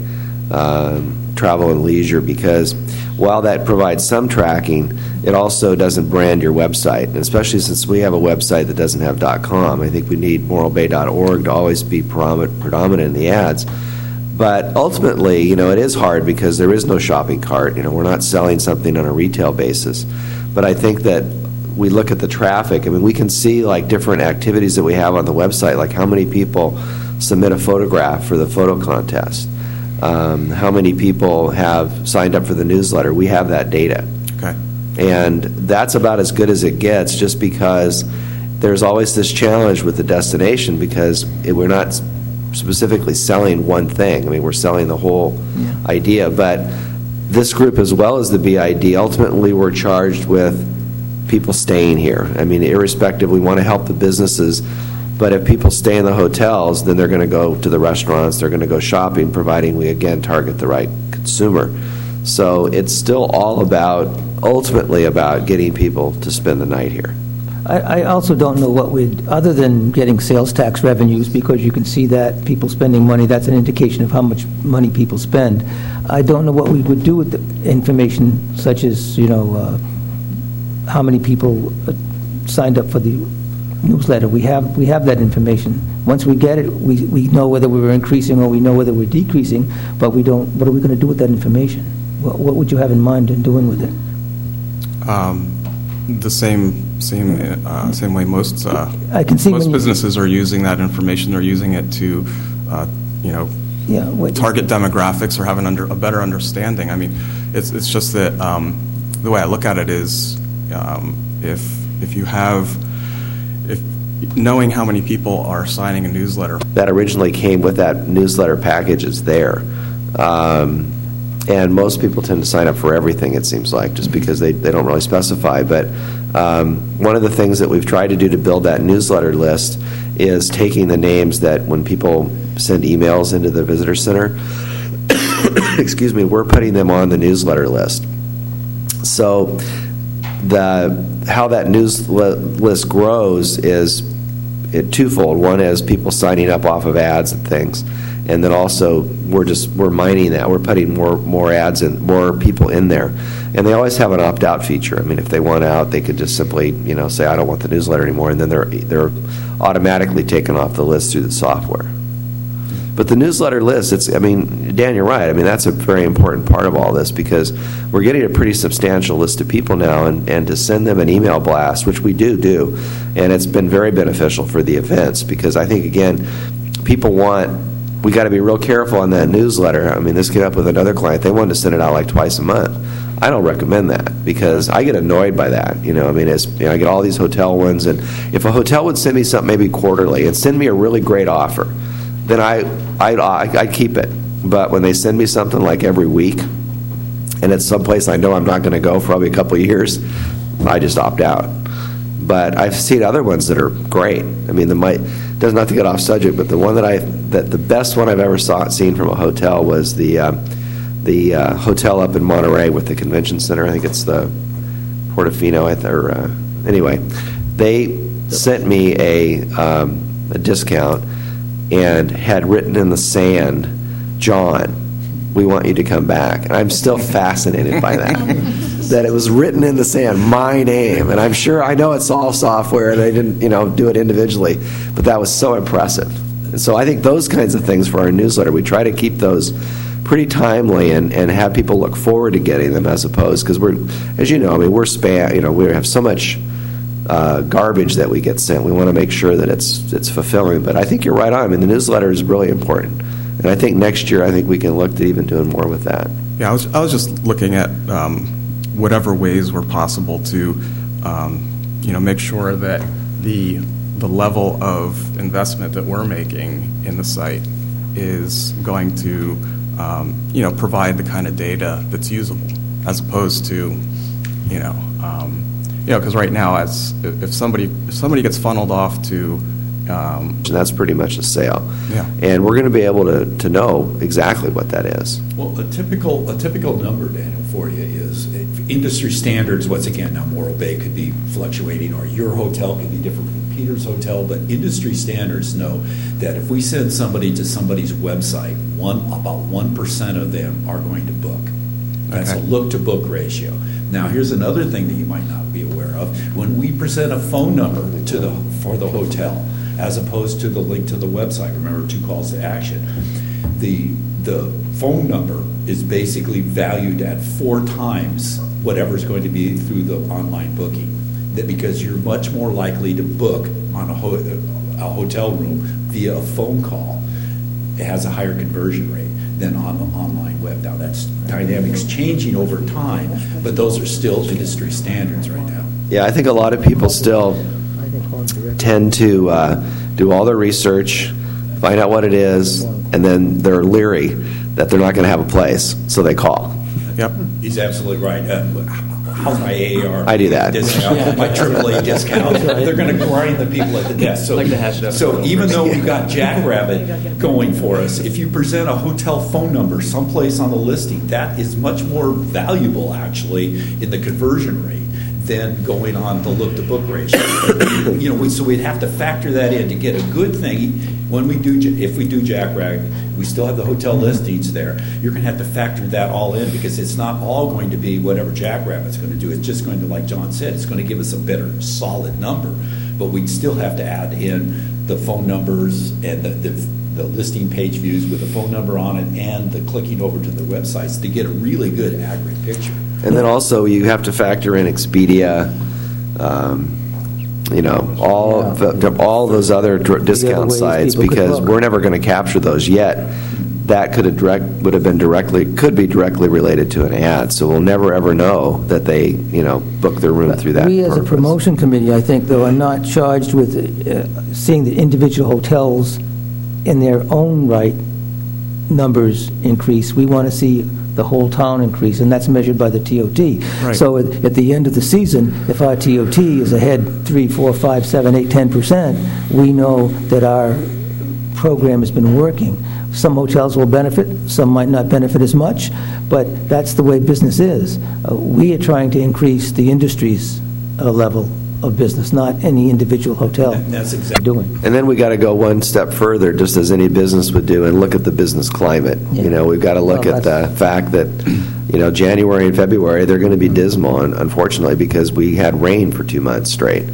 um, Travel and Leisure, because while that provides some tracking, it also doesn't brand your website. And especially since we have a website that doesn't have .com, I think we need Morro Bay dot org to always be predominant, predominant in the ads. But ultimately, you know, it is hard because there is no shopping cart. You know, we're not selling something on a retail basis. But I think that we look at the traffic. I mean, we can see like different activities that we have on the website, like how many people submit a photograph for the photo contest, um, how many people have signed up for the newsletter. We have that data. Okay. And that's about as good as it gets, just because there's always this challenge with the destination, because it, we're not specifically selling one thing. I mean, we're selling the whole Yeah. idea. But this group, as well as the B I D, ultimately we're charged with people staying here. I mean, irrespective, we want to help the businesses, but if people stay in the hotels, then they're going to go to the restaurants, they're going to go shopping, providing we, again, target the right consumer. So it's still all about, ultimately about getting people to spend the night here. I, I also don't know what we'd, other than getting sales tax revenues, because you can see that people spending money, that's an indication of how much money people spend. I don't know what we would do with the information such as, you know, uh, how many people uh, signed up for the newsletter. We have we have that information. Once we get it, we, we know whether we were increasing or we know whether we're decreasing, but we don't, what are we going to do with that information? What, what would you have in mind in doing with it? Um, the same same uh, same way most uh, I can see most when you- businesses are using that information. They're using it to, uh, you know, Yeah, what- target demographics or have an under, a better understanding. I mean, it's it's just that um, the way I look at it is, um, if if you have if knowing how many people are signing a newsletter. That originally came with that newsletter package is there. Um, and most people tend to sign up for everything, it seems like, just because they, they don't really specify. But um, one of the things that we've tried to do to build that newsletter list is taking the names that when people send emails into the visitor center, excuse me, we're putting them on the newsletter list. So the how that news li- list grows is it twofold. One is people signing up off of ads and things, And then also, we're just, we're mining that. We're putting more, more ads and more people in there. And they always have an opt-out feature. I mean, if they want out, they could just simply, you know, say, I don't want the newsletter anymore, and then they're, they're automatically taken off the list through the software. But the newsletter list, it's, I mean, Dan, you're right. I mean, that's a very important part of all this, because we're getting a pretty substantial list of people now, and, and to send them an email blast, which we do do, and it's been very beneficial for the events, because I think, again, people want, we got to be real careful on that newsletter. I mean, this came up with another client. They wanted to send it out like twice a month. I don't recommend that, because I get annoyed by that. You know, I mean, it's, you know, I get all these hotel ones, and if a hotel would send me something maybe quarterly and send me a really great offer, then I, I'd, I'd keep it. But when they send me something like every week, and it's someplace I know I'm not going to go for probably a couple of years, I just opt out. But I've seen other ones that are great. I mean, the might doesn't have to get off subject, but the one that I that the best one I've ever saw seen from a hotel was the uh, the uh, hotel up in Monterey with the convention center. I think it's the Portofino. Or uh, anyway, they sent me a um, a discount and had written in the sand, John, we want you to come back. And I'm still fascinated by that. That it was written in the sand, my name. And I'm sure, I know it's all software and they didn't, you know, do it individually, but that was so impressive. And so I think those kinds of things for our newsletter, we try to keep those pretty timely and, and have people look forward to getting them, as opposed, because we're, as you know, I mean, we're spam, you know, we have so much uh, garbage that we get sent. We want to make sure that it's it's fulfilling. But I think you're right on. I mean, the newsletter is really important. And I think next year, I think we can look to even doing more with that. Yeah, I was, I was just looking at um, whatever ways were possible to, um, you know, make sure that the the level of investment that we're making in the site is going to, um, you know, provide the kind of data that's usable, as opposed to, you know, um, you know, because right now, as if somebody if somebody gets funneled off to Um, and that's pretty much a sale. Yeah. And we're going to be able to, to know exactly what that is. Well, a typical a typical number, Daniel, for you is if industry standards. Once again, now Morro Bay could be fluctuating, or your hotel could be different from Peter's hotel, but industry standards know that if we send somebody to somebody's website, one about one percent of them are going to book. That's Okay. a look-to-book ratio. Now, here's another thing that you might not be aware of. When we present a phone number to the for the hotel, as opposed to the link to the website, remember, two calls to action, the the phone number is basically valued at four times whatever's going to be through the online booking. That because you're much more likely to book on a, ho- a hotel room via a phone call, it has a higher conversion rate than on the online web. Now, that's dynamics changing over time, but those are still industry standards right now. Yeah, I think a lot of people still tend to uh, do all their research, find out what it is, and then they're leery that they're not going to have a place, so they call. Yep. He's absolutely right. Uh, how's my A A R? I do that. Discount, my triple A discount. They're going to grind the people at the desk. So, Like to hash it out. so even though we've got Jackrabbit going for us, if you present a hotel phone number someplace on the listing, that is much more valuable, actually, in the conversion rate than going on the look-to-book ratio. You know, we, so we'd have to factor that in to get a good thing. When we do, if we do Jackrabbit, we still have the hotel listings there. You're going to have to factor that all in, because it's not all going to be whatever Jackrabbit's going to do. It's just going to, like John said, it's going to give us a better, solid number. But we'd still have to add in the phone numbers and the, the, the listing page views with the phone number on it and the clicking over to the websites to get a really good accurate picture. And then also you have to factor in Expedia, um, you know, all the, all those other dr- discount ways sites, people could because book. we're never going to capture those yet. That could have direct would have been directly could be directly related to an ad, so we'll never ever know that they, you know, book their room through that. We, as a purpose. promotion committee, I think, though, are not charged with uh, seeing the individual hotels in their own right numbers increase. We want to see the whole town increase, and that's measured by the T O T. Right. So at, at the end of the season, if our T O T is ahead three, four, five, seven, eight, ten percent, we know that our program has been working. Some hotels will benefit, some might not benefit as much, but that's the way business is. Uh, we are trying to increase the industry's uh, level of business, not any individual hotel That's exactly doing. And then we got to go one step further, just as any business would do, and look at the business climate. Yeah. You know, we've got to look Well, at that's- the fact that, you know, January and February, they're going to be dismal, un- unfortunately, because we had rain for two months straight.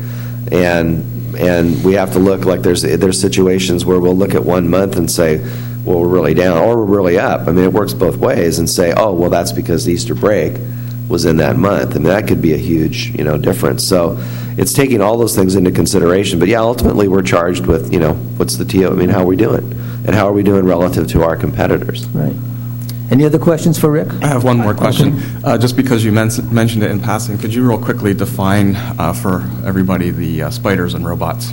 And and we have to look like there's there's situations where we'll look at one month and say, well, we're really down, or we're really up. I mean, it works both ways, and say, oh, well, that's because the Easter break was in that month. I mean, that could be a huge, you know, difference. So it's taking all those things into consideration. But yeah, ultimately, we're charged with, you know, what's the T O, I mean, how are we doing? And how are we doing relative to our competitors? Right. Any other questions for Rick? I have one more question. Uh, Just because you men- mentioned it in passing, could you real quickly define uh, for everybody the uh, spiders and robots?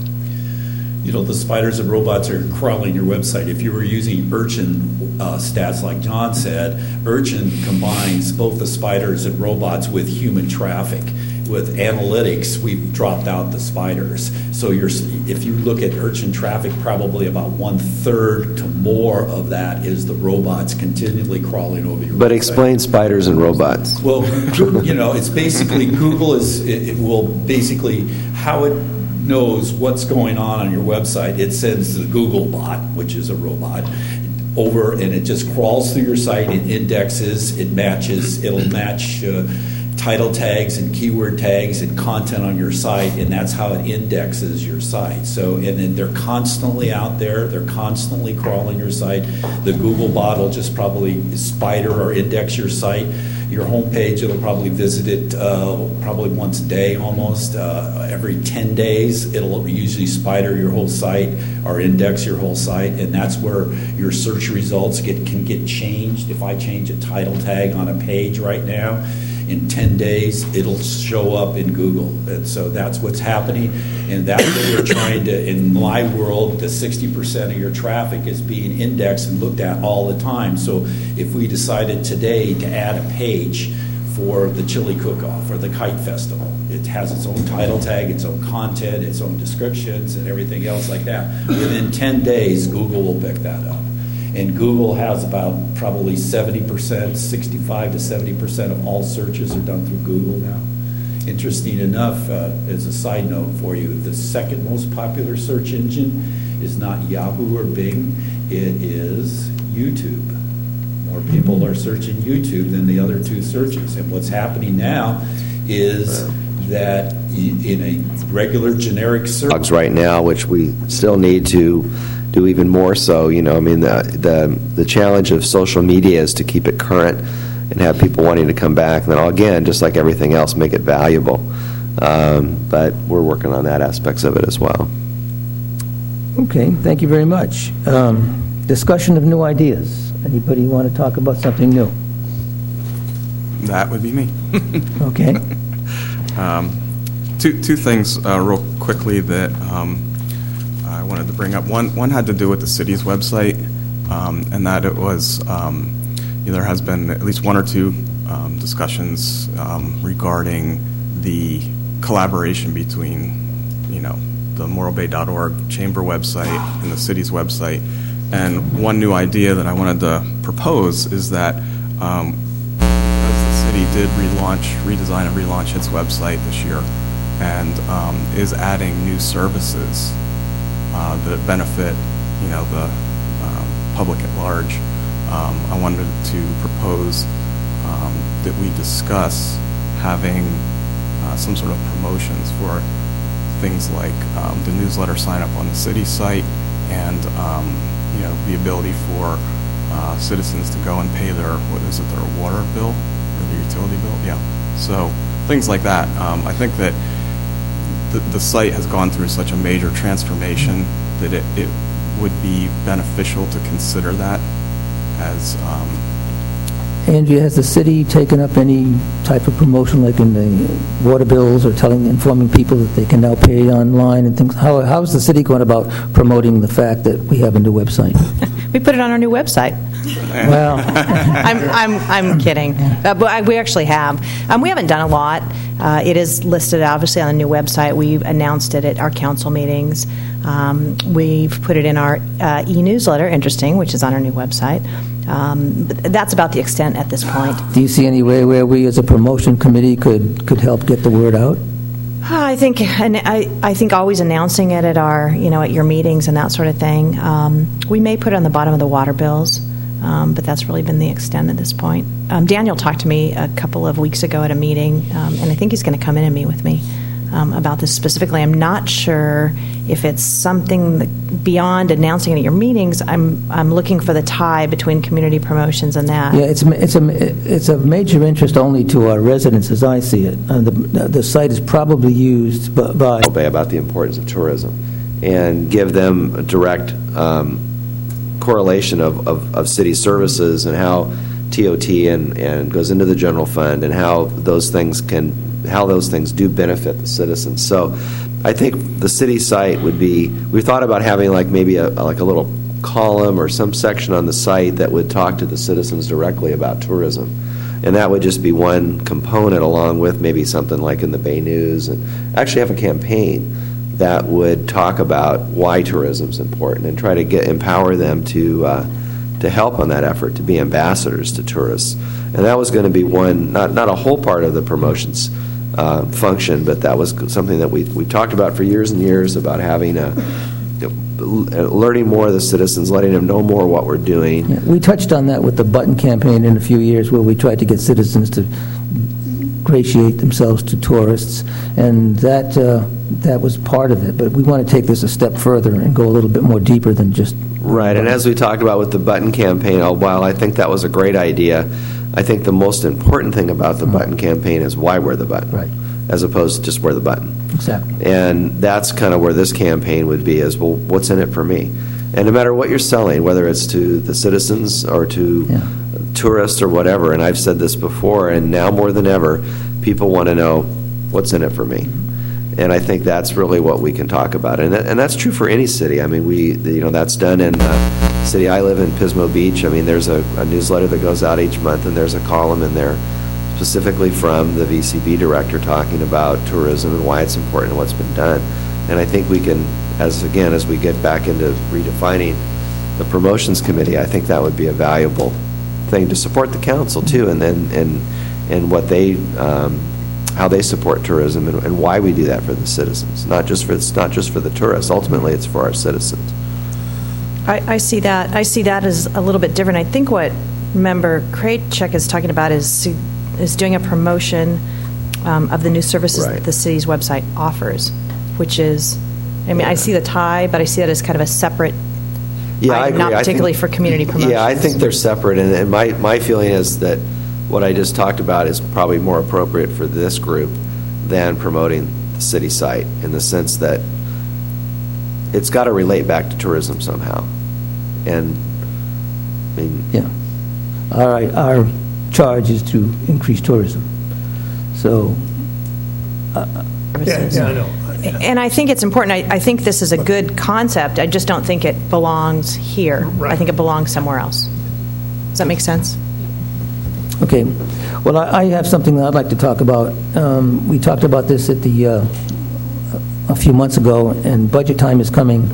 You know, the spiders and robots are crawling your website. If you were using Urchin uh, stats, like John said, Urchin combines both the spiders and robots with human traffic. With analytics, we've dropped out the spiders. So you're, if you look at Urchin traffic, probably about one-third to more of that is the robots continually crawling over your But website. explain spiders and robots. Well, you know, it's basically Google is it, it will basically how it knows what's going on on your website. It sends the Google bot, which is a robot, over, and it just crawls through your site. It indexes, it matches, it'll match uh, title tags and keyword tags and content on your site, and that's how it indexes your site. So, and then they're constantly out there. They're constantly crawling your site. The Google bot will just probably spider or index your site. Your homepage, it'll probably visit it uh, probably once a day almost. Uh, every ten days, it'll usually spider your whole site or index your whole site, and that's where your search results get can get changed. If I change a title tag on a page right now, in ten days, it'll show up in Google. And so that's what's happening. And that's what we're trying to, in my world, the sixty percent of your traffic is being indexed and looked at all the time. So if we decided today to add a page for the chili cook-off or the kite festival, it has its own title tag, its own content, its own descriptions, and everything else like that. Within ten days, Google will pick that up. And Google has about probably seventy percent, sixty-five to seventy percent of all searches are done through Google now. Interesting enough, uh, as a side note for you, the second most popular search engine is not Yahoo or Bing, it is YouTube. More people are searching YouTube than the other two searches. And what's happening now is that in a regular generic search... Blogs right now, which we still need to do even more so. You know, I mean, the, the the challenge of social media is to keep it current and have people wanting to come back. And then again, just like everything else, make it valuable. Um, but we're working on that aspects of it as well. Okay, thank you very much. Um, discussion of new ideas. Anybody want to talk about something new? That would be me. Okay. Um, two two things uh, real quickly that um, I wanted to bring up. One one had to do with the city's website, um, and that it was um, you know, there has been at least one or two um, discussions um, regarding the collaboration between you know the moral bay dot org chamber website and the city's website. And one new idea that I wanted to propose is that um, as the city did relaunch, redesign and relaunch its website this year, and um, is adding new services uh, that benefit, you know, the um, public at large. Um, I wanted to propose um, that we discuss having uh, some sort of promotions for things like um, the newsletter sign up on the city site, and um, you know, the ability for uh, citizens to go and pay their, what is it, their water bill or their utility bill? Yeah. So things like that. Um, I think that the, the site has gone through such a major transformation that it, it would be beneficial to consider that as. Um, Andrea, has the city taken up any type of promotion, like in the water bills, or telling, informing people that they can now pay online and things? How how is the city going about promoting the fact that we have a new website? We put it on our new website. Well, I'm I'm I'm kidding, uh, but I, we actually have. Um, we haven't done a lot. Uh, it is listed obviously on the new website. We've announced it at our council meetings. Um, we've put it in our uh, e-newsletter, interesting, which is on our new website. Um, but that's about the extent at this point. do you see any way where we, as a promotion committee, could could help get the word out? I think, and I, I think always announcing it at our, you know, at your meetings and that sort of thing. Um, we may put it on the bottom of the water bills, um, but that's really been the extent at this point. Um, Daniel talked to me a couple of weeks ago at a meeting, um, and I think he's going to come in and meet with me um, about this specifically. I'm not sure if it's something that beyond announcing it at your meetings. I'm I'm looking for the tie between community promotions and that. Yeah, it's it's a it's of major interest only to our residents, as I see it. Uh, the the site is probably used by, by Obey about the importance of tourism, and give them a direct um, correlation of, of, of city services and how T O T and, and goes into the general fund, and how those things can how those things do benefit the citizens. So I think the city site would be, we thought about having like maybe a like a little column or some section on the site that would talk to the citizens directly about tourism. And that would just be one component, along with maybe something like in the Bay News, and actually have a campaign that would talk about why tourism is important and try to get empower them to uh, to help on that effort, to be ambassadors to tourists. And that was going to be one, not not a whole part of the promotions uh, function, but that was something that we we talked about for years and years, about having a learning more of the citizens, letting them know more what we're doing. Yeah, we touched on that with the Button campaign in a few years, where we tried to get citizens to ingratiate themselves to tourists, and that uh, that was part of it. But we want to take this a step further and go a little bit more deeper than just... Right, and as we talked about with the Button campaign, while I think that was a great idea, I think the most important thing about the mm-hmm. Button campaign is why wear the button, right, as opposed to just wear the button. Exactly. And that's kind of where this campaign would be, is, well, what's in it for me? And no matter what you're selling, whether it's to the citizens or to yeah. tourists or whatever, and I've said this before, and now more than ever, people want to know what's in it for me. And I think that's really what we can talk about. And, that, and that's true for any city. I mean, we, you know, that's done in the city I live in, Pismo Beach. I mean, there's a, a newsletter that goes out each month, and there's a column in there specifically from the V C B director talking about tourism and why it's important and what's been done. And I think we can, as again, as we get back into redefining the promotions committee, I think that would be a valuable thing to support the council too, and then and and what they um, how they support tourism, and, and why we do that for the citizens. Not just for it's not just for the tourists. Ultimately, it's for our citizens. I, I see that. I see that as a little bit different. I think what Member Kraychik is talking about is is doing a promotion um, of the new services right. that the city's website offers, which is, I mean, yeah. I see the tie, but I see that as kind of a separate yeah, item, I agree. not particularly think, for community promotion. Yeah, I think they're separate, and, and my, my feeling is that what I just talked about is probably more appropriate for this group than promoting the city site, in the sense that it's got to relate back to tourism somehow. And, I mean... Yeah. All right, our charge is to increase tourism. So... Uh, yeah, yeah, I know. And I think it's important. I, I think this is a good concept. I just don't think it belongs here. Right. I think it belongs somewhere else. Does that make sense? Okay. Well, I, I have something that I'd like to talk about. Um, we talked about this at the uh, a few months ago, and budget time is coming.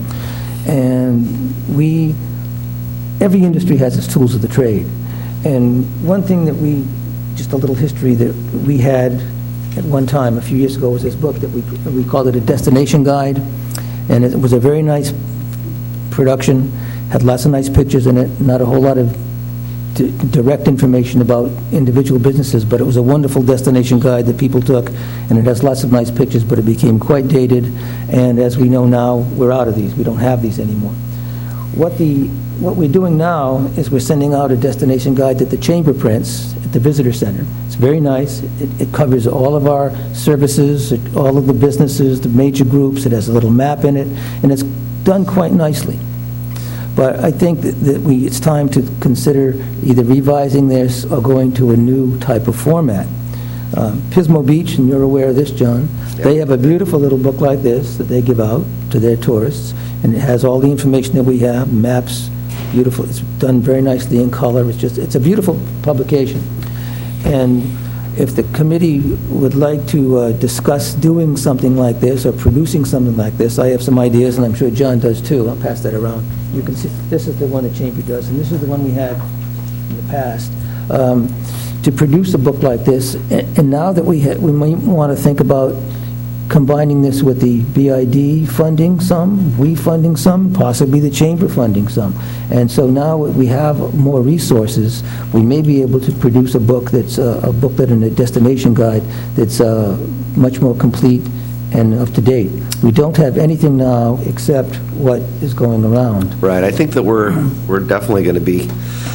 And we, every industry has its tools of the trade. And one thing that we, just a little history that we had at one time, a few years ago, was this book that we we called it a destination guide, and it was a very nice production, had lots of nice pictures in it, not a whole lot of d- direct information about individual businesses, but it was a wonderful destination guide that people took, and it has lots of nice pictures, but it became quite dated, and as we know now, we're out of these. We don't have these anymore. What the what we're doing now is we're sending out a destination guide that the Chamber prints at the Visitor Center. It's very nice. It, it covers all of our services, it, all of the businesses, the major groups. It has a little map in it, and it's done quite nicely. But I think that, that we it's time to consider either revising this or going to a new type of format. Um, Pismo Beach, and you're aware of this, John, yep. They have a beautiful little book like this that they give out to their tourists, and it has all the information that we have, maps, beautiful. It's done very nicely in color. It's just, it's a beautiful publication. And if the committee would like to uh, discuss doing something like this or producing something like this, I have some ideas, and I'm sure John does too. I'll pass that around. You can see, this is the one that Chamber does, and this is the one we had in the past. Um, to produce a book like this, and, and now that we ha- we might want to think about combining this with the B I D funding some, we funding some, possibly the chamber funding some. And so now we have more resources. We may be able to produce a book that's uh, a booklet and a destination guide that's uh, much more complete and up to date. We don't have anything now except what is going around. Right. I think that we're we're definitely going to be,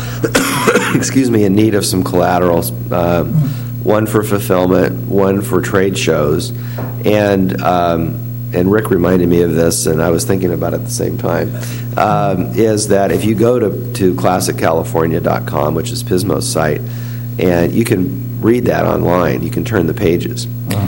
excuse me, in need of some collaterals. Uh, one for fulfillment, one for trade shows, and um, and Rick reminded me of this, and I was thinking about it at the same time. Um, is that if you go to to classic california dot com, which is Pismo's site, and you can read that online, you can turn the pages.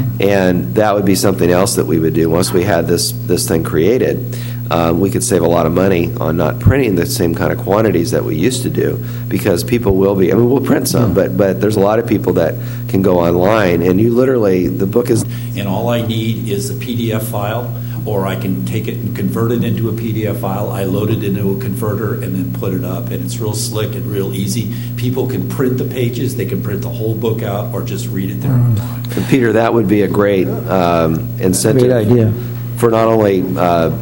And that would be something else that we would do once we had this this thing created. Um, we could save a lot of money on not printing the same kind of quantities that we used to do, because people will be, I mean, we'll print some, but but there's a lot of people that can go online, and you literally, the book is... And all I need is a P D F file, or I can take it and convert it into a P D F file. I load it into a converter and then put it up, and it's real slick and real easy. People can print the pages, they can print the whole book out, or just read it their own time. And Peter, that would be a great um, incentive. Great idea. For not only... Uh,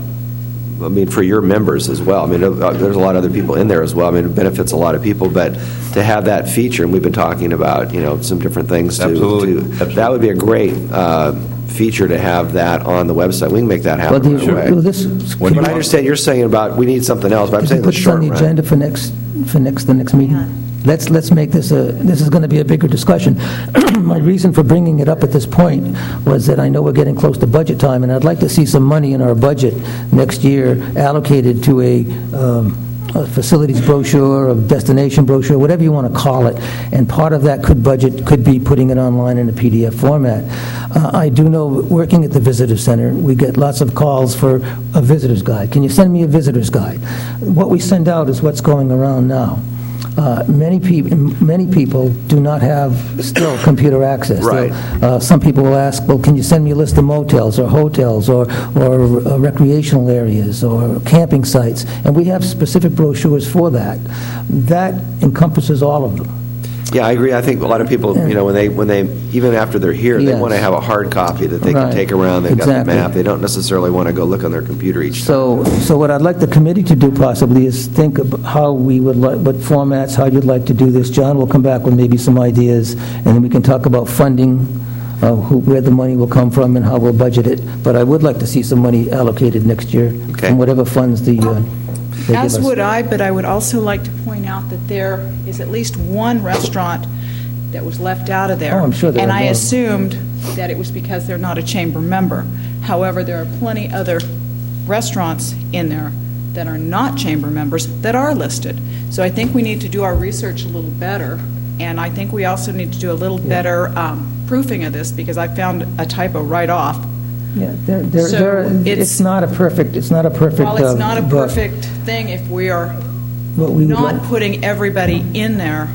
I mean, for your members as well. I mean, there's a lot of other people in there as well. I mean, it benefits a lot of people, but to have that feature, and we've been talking about, you know, some different things. To, Absolutely. to Absolutely. That would be a great uh, feature to have that on the website. We can make that happen Well, right the- away. well, this- But I understand you're saying about we need something else, but I'm Could saying you the put this short on the run. agenda for next, for next, the next meeting? Let's, let's make this a, this is going to be a bigger discussion. My reason for bringing it up at this point was that I know we're getting close to budget time, and I'd like to see some money in our budget next year allocated to a, um, a facilities brochure, a destination brochure, whatever you want to call it. And part of that could budget, could be putting it online in a P D F format. Uh, I do know, working at the Visitor Center, we get lots of calls for a visitor's guide. Can you send me a visitor's guide? What we send out is what's going around now. Uh, many people, many people do not have still computer access. Right. Uh, some people will ask, "Well, can you send me a list of motels or hotels or or uh, recreational areas or camping sites?" And we have specific brochures for that. That encompasses all of them. Yeah, I agree. I think a lot of people, you know, when they, when they, even after they're here, they Yes. want to have a hard copy that they Right. can take around. They've got the Exactly. map. They don't necessarily want to go look on their computer each time. So, so what I'd like the committee to do possibly is think of how we would like, what formats, how you'd like to do this. John will come back with maybe some ideas, and then we can talk about funding, uh, who, where the money will come from and how we'll budget it. But I would like to see some money allocated next year Okay. from whatever funds the, uh, they give As us. would I, but I would also like to point out that there is at least one restaurant that was left out of there. Oh, I'm sure there And are I more. assumed that it was because they're not a chamber member. However, there are plenty other restaurants in there that are not chamber members that are listed. So I think we need to do our research a little better, and I think we also need to do a little better um, proofing of this, because I found a typo right off. Yeah, there, there, So there, it's- it's not a perfect, it's not a perfect. While it's uh, not a book, perfect thing, if we are but we would not like- putting everybody in there,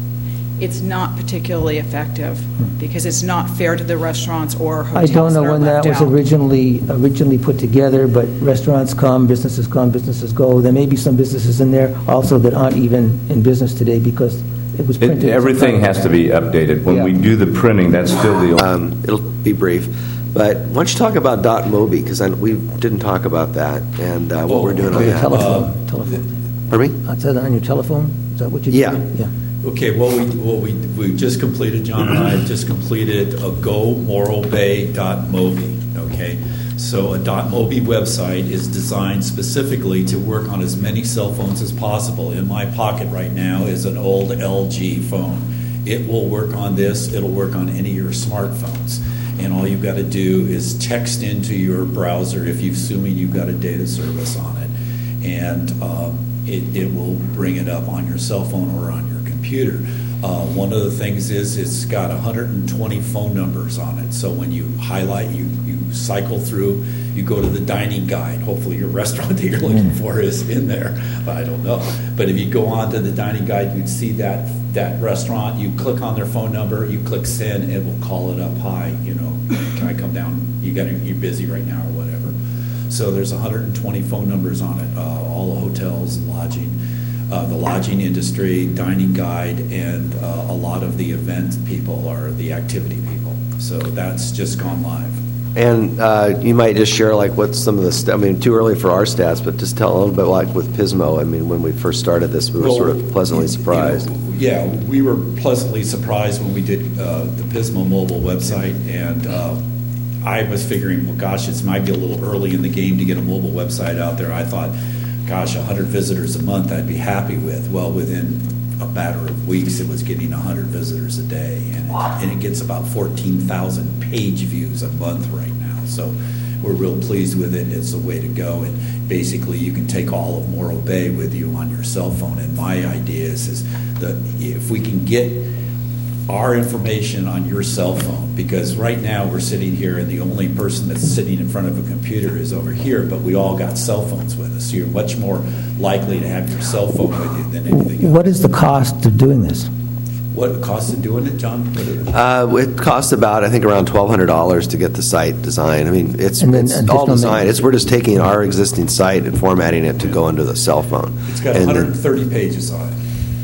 it's not particularly effective, because it's not fair to the restaurants or I hotels don't know that are when that left was out. originally, originally put together, but restaurants come, businesses come, businesses go. There may be some businesses in there also that aren't even in business today because it was It- printed. Everything has to be updated. When we Yeah. do the printing, that's still the old... Um, It'll be brief. But why don't you talk about Dot Mobi, because we didn't talk about that and uh, what we're doing on On your that. telephone, telephone. Pardon me? Is that on your telephone? Is that what you? Yeah. Yeah. Okay, well, we, well, we, we just completed, John and I have just completed a go morro bay dot mobi, okay? So a .mobi website is designed specifically to work on as many cell phones as possible. In my pocket right now is an old L G phone. It will work on this, it'll work on any of your smartphones. And all you've got to do is text into your browser, if you're assuming you've got a data service on it, and um, it, it will bring it up on your cell phone or on your computer. Uh, one of the things is it's got one hundred twenty phone numbers on it. So when you highlight, you, you cycle through, you go to the dining guide. Hopefully your restaurant that you're looking for is in there. I don't know. But if you go on to the dining guide, you'd see that that restaurant. You click on their phone number, you click send, it will call it up. Hi, you know, can I come down? You got you're busy right now or whatever. So there's one hundred twenty phone numbers on it. Uh, all the hotels and lodging. Uh, the lodging industry, dining guide, and uh, a lot of the event people are the activity people. So that's just gone live. And uh, you might just share like what's some of the, st- I mean, too early for our stats, but just tell a little bit like with Pismo. I mean, when we first started this, we were Well, sort of pleasantly surprised. You know, yeah, we were pleasantly surprised when we did uh, the Pismo mobile website, and uh, I was figuring, well, gosh, it might be a little early in the game to get a mobile website out there. I thought, gosh, one hundred visitors a month I'd be happy with. Well, within a matter of weeks, it was getting one hundred visitors a day, and it, and it gets about fourteen thousand page views a month right now. So we're real pleased with it. It's the way to go, and basically you can take all of Morro Bay with you on your cell phone. And my idea is, is that if we can get our information on your cell phone, because right now we're sitting here and the only person that's sitting in front of a computer is over here, but we all got cell phones with us. So you're much more likely to have your cell phone with you than anything else. What is the cost of doing this? What it costs of doing it, John? What it- Uh, it costs about, I think, around twelve hundred dollars to get the site designed. I mean, it's, And then it's additional all designed. maintenance. It's, we're just taking our existing site and formatting it to go into the cell phone. It's got And one then- hundred thirty pages on it.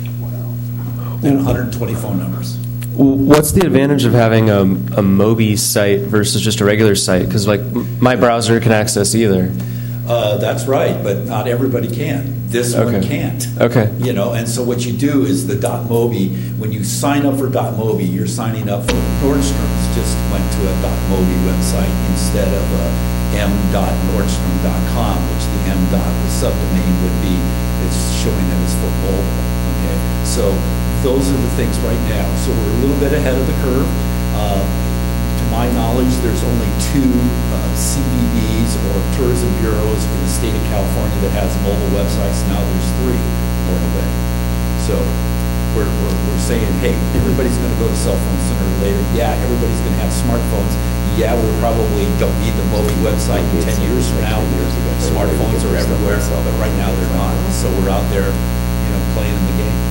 And one hundred twenty phone numbers. What's the advantage of having a, a Mobi site versus just a regular site? Because like m- my browser can access either. Uh, that's right, but not everybody can. This one Okay. can't. Okay. You know, and so what you do is the .mobi, when you sign up for .mobi, you're signing up for Nordstrom's. Just went to a .mobi website instead of a m dot nordstrom dot com, which the m dot the subdomain would be. It's showing that it's for mobile. Okay, so those are the things right now. So we're a little bit ahead of the curve. Uh, to my knowledge, there's only two uh, C B Bs or tourism bureaus in the state of California that has mobile websites. Now there's three, Morro Bay. So we're, we're, we're saying, hey, everybody's going to go to cell phones sooner or later. Yeah, everybody's going to have smartphones. Yeah, we probably don't need the Mobi website in ten years from now. Smartphones are everywhere, but right now they're not. So we're out there, you know, playing in the game.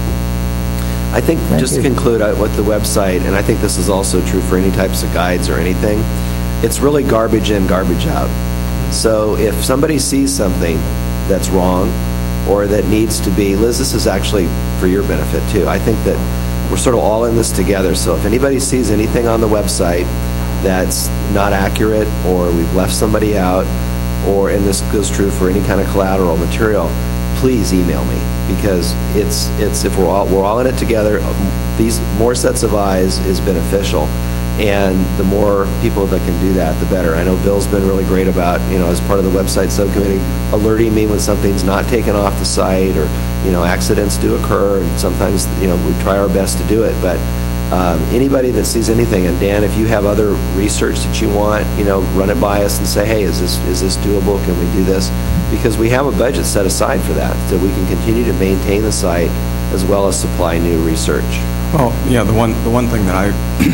I think, Thank just you. to conclude uh, with the website, and I think this is also true for any types of guides or anything, it's really garbage in, garbage out. So if somebody sees something that's wrong or that needs to be, Liz, this is actually for your benefit too. I think that we're sort of all in this together. So if anybody sees anything on the website that's not accurate, or we've left somebody out, or, and this goes true for any kind of collateral material, please email me, because it's it's if we're all we're all in it together, these more sets of eyes is beneficial, and the more people that can do that, the better. I know Bill's been really great about, you know, as part of the website subcommittee, alerting me when something's not taken off the site, or, you know, accidents do occur, and sometimes, you know, we try our best to do it, but um, anybody that sees anything, and Dan, if you have other research that you want, you know, run it by us and say, hey, is this is this doable? Can we do this? Because we have a budget set aside for that, so we can continue to maintain the site as well as supply new research. Well, yeah, the one the one thing that I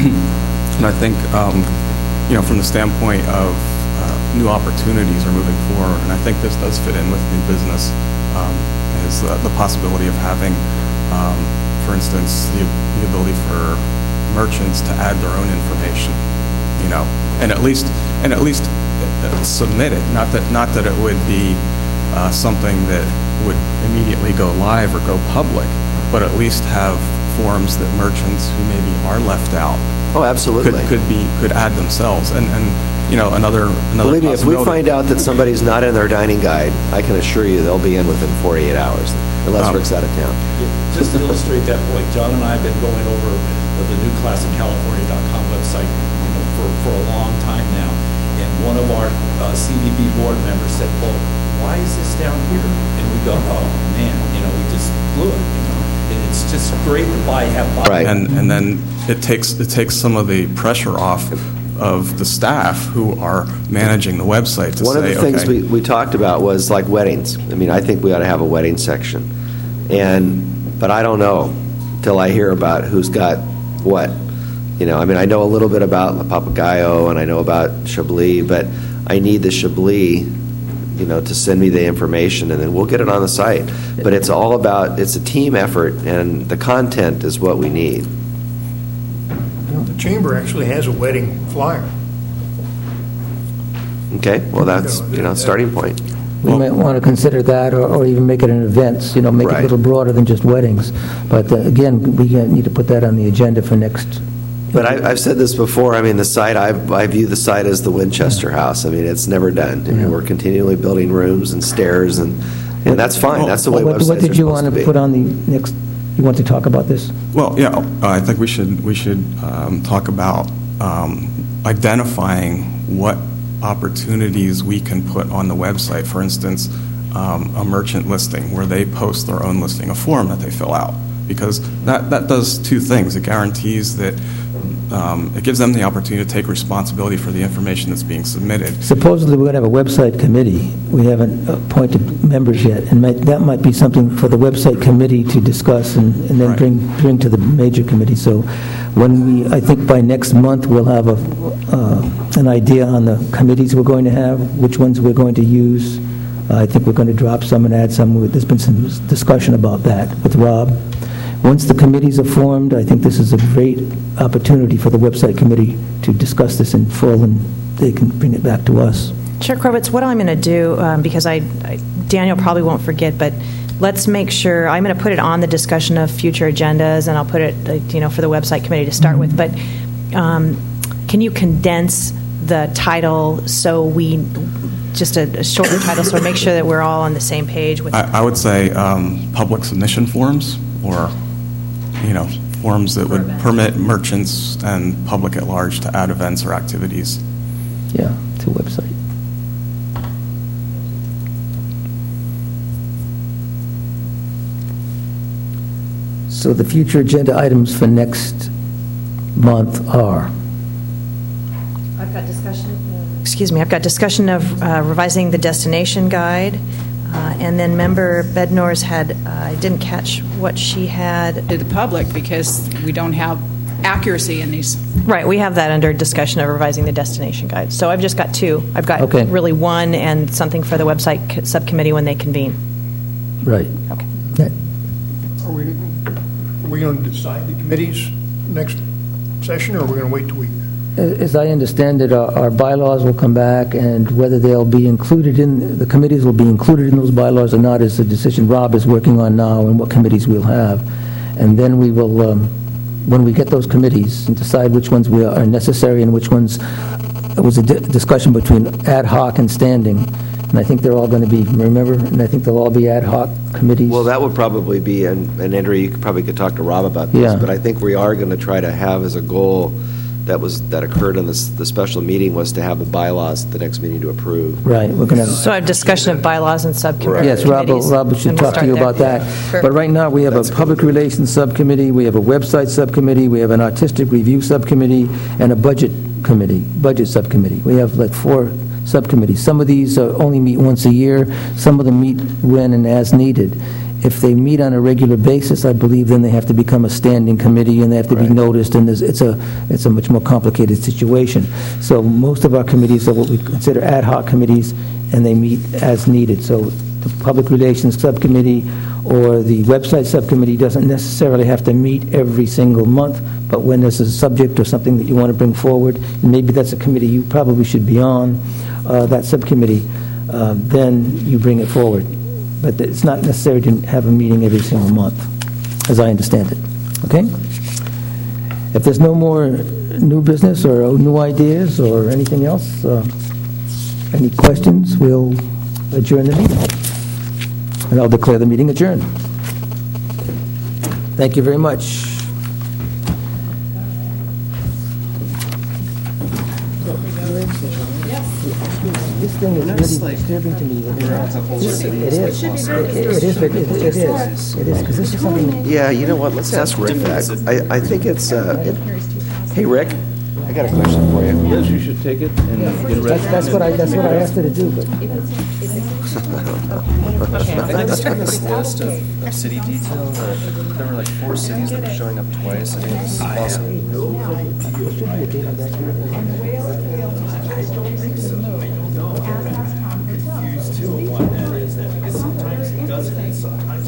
and I think um, you know, from the standpoint of uh, new opportunities are moving forward, and I think this does fit in with new business, um, is uh, the possibility of having, um, for instance, the, the ability for merchants to add their own information, you know, and at least and at least uh, submit it. Not that not that it would be uh, something that would immediately go live or go public, but at least have forms that merchants who maybe are left out Oh, absolutely. could could be could add themselves. And and you know, another another Believe me, if we possibility- find out that somebody's not in their dining guide, I can assure you they'll be in within forty-eight hours, unless Um, Rick's out of town. Just to illustrate that point, John and I have been going over the, the new class in California dot com website, you know, for, for a long time now. And one of our uh, C D B board members said, well, why is this down here? And we go, oh, man, you know, we just blew it, you know. And it's just great to buy, have buy. Right. and and then it takes it takes some of the pressure off of the staff who are managing the website to One say, of the things okay, we, we talked about was like weddings. I mean, I think we ought to have a wedding section. And, but I don't know till I hear about who's got what. You know, I mean, I know a little bit about La Papagayo and I know about Chablis, but I need the Chablis, you know, to send me the information, and then we'll get it on the site. But it's all about, it's a team effort, and the content is what we need. The chamber actually has a wedding flyer. Okay, well, that's, you know, starting point. We might want to consider that, or, or even make it an event, you know, make it a Right. little broader than just weddings. But uh, again, we uh, need to put that on the agenda for next But I, I've said this before, I mean, the site, I, I view the site as the Winchester House. I mean, it's never done. I mean, Yeah. we're continually building rooms and stairs, and, and that's fine. That's the way What- websites What did are you supposed want to to be. put on the next, you want to talk about this? Well, yeah, uh, I think we should, we should um, talk about um, identifying what opportunities we can put on the website. For instance, um, a merchant listing where they post their own listing, a form that they fill out. Because that, that does two things. It guarantees that, um, it gives them the opportunity to take responsibility for the information that's being submitted. Supposedly, we're going to have a website committee. We haven't appointed members yet, and might- that might be something for the website committee to discuss and and then Right. bring bring to the major committee. So when we, I think by next month, we'll have a uh, an idea on the committees we're going to have, which ones we're going to use. Uh, I think we're going to drop some and add some. There's been some discussion about that with Rob. Once the committees are formed, I think this is a great opportunity for the website committee to discuss this in full, and they can bring it back to us. Chair Kravitz, what I'm going to do, um, because I, I, Daniel probably won't forget, but let's make sure, I'm going to put it on the discussion of future agendas, and I'll put it, like, you know, for the website committee to start with, but um, can you condense the title so we, just a, a shorter title, so we make sure that we're all on the same page with I, I would say um, public submission forms, or, you know, forms that would permit merchants and public at large to add events or activities. Yeah, to the website. So the future agenda items for next month are? I've got discussion. Excuse me, I've got discussion of uh, revising the destination guide, uh, and then member Bednor's had, uh, I didn't catch what she had. To the public, because we don't have accuracy in these. Right, we have that under discussion of revising the destination guide. So I've just got two. I've got Okay. really one and something for the website co- subcommittee when they convene. Right. Okay. That- Are we, are we going to decide the committees next session, or are we going to wait till we? As I understand it, our our bylaws will come back, and whether they'll be included in, the committees will be included in those bylaws or not is a decision Rob is working on now, and what committees we'll have. And then we will, um, when we get those committees, and decide which ones we are necessary and which ones, it was a di- discussion between ad hoc and standing, and I think they're all going to be, remember, and I think they'll all be ad hoc committees. Well, that would probably be, and and Andrea, you could probably could talk to Rob about this, Yeah. but I think we are going to try to have as a goal that was, that occurred in this, the special meeting, was to have the bylaws at the next meeting to approve. Right, we're going to... So I have discussion of bylaws and subcommittees. Yes, Rob, Rob should and we'll talk to you start about there. that. Perfect. But right now, we have a public relations subcommittee, we have a website subcommittee, we have an artistic review subcommittee, and a budget committee, budget subcommittee. We have like four subcommittees. Some of these uh, only meet once a year, some of them meet when and as needed. If they meet on a regular basis, I believe then they have to become a standing committee, and they have to be Right. noticed, and there's- it's a, it's a much more complicated situation. So most of our committees are what we consider ad hoc committees, and they meet as needed. So the Public Relations Subcommittee or the Website Subcommittee doesn't necessarily have to meet every single month, but when there's a subject or something that you want to bring forward, and maybe that's a committee you probably should be on, uh, that subcommittee, uh, then you bring it forward. But it's not necessary to have a meeting every single month, as I understand it. Okay? If there's no more new business or new ideas or anything else, uh, any questions, we'll adjourn the meeting. And I'll declare the meeting adjourned. Thank you very much. This thing is really disturbing to me. It is. It is. It is. It is. It is, because this is something... Yeah, you know what, let's ask Rick that. I, I think it's, uh, it- hey, Rick, I got a question for you. Liz, you should take it and get ready. That's, that's what I, that's what I asked her to do, but... I just took this list of of city details. uh, There were like four cities that were showing up twice. I think it was awesome. Confused too on what that is, that because sometimes it doesn't, and sometimes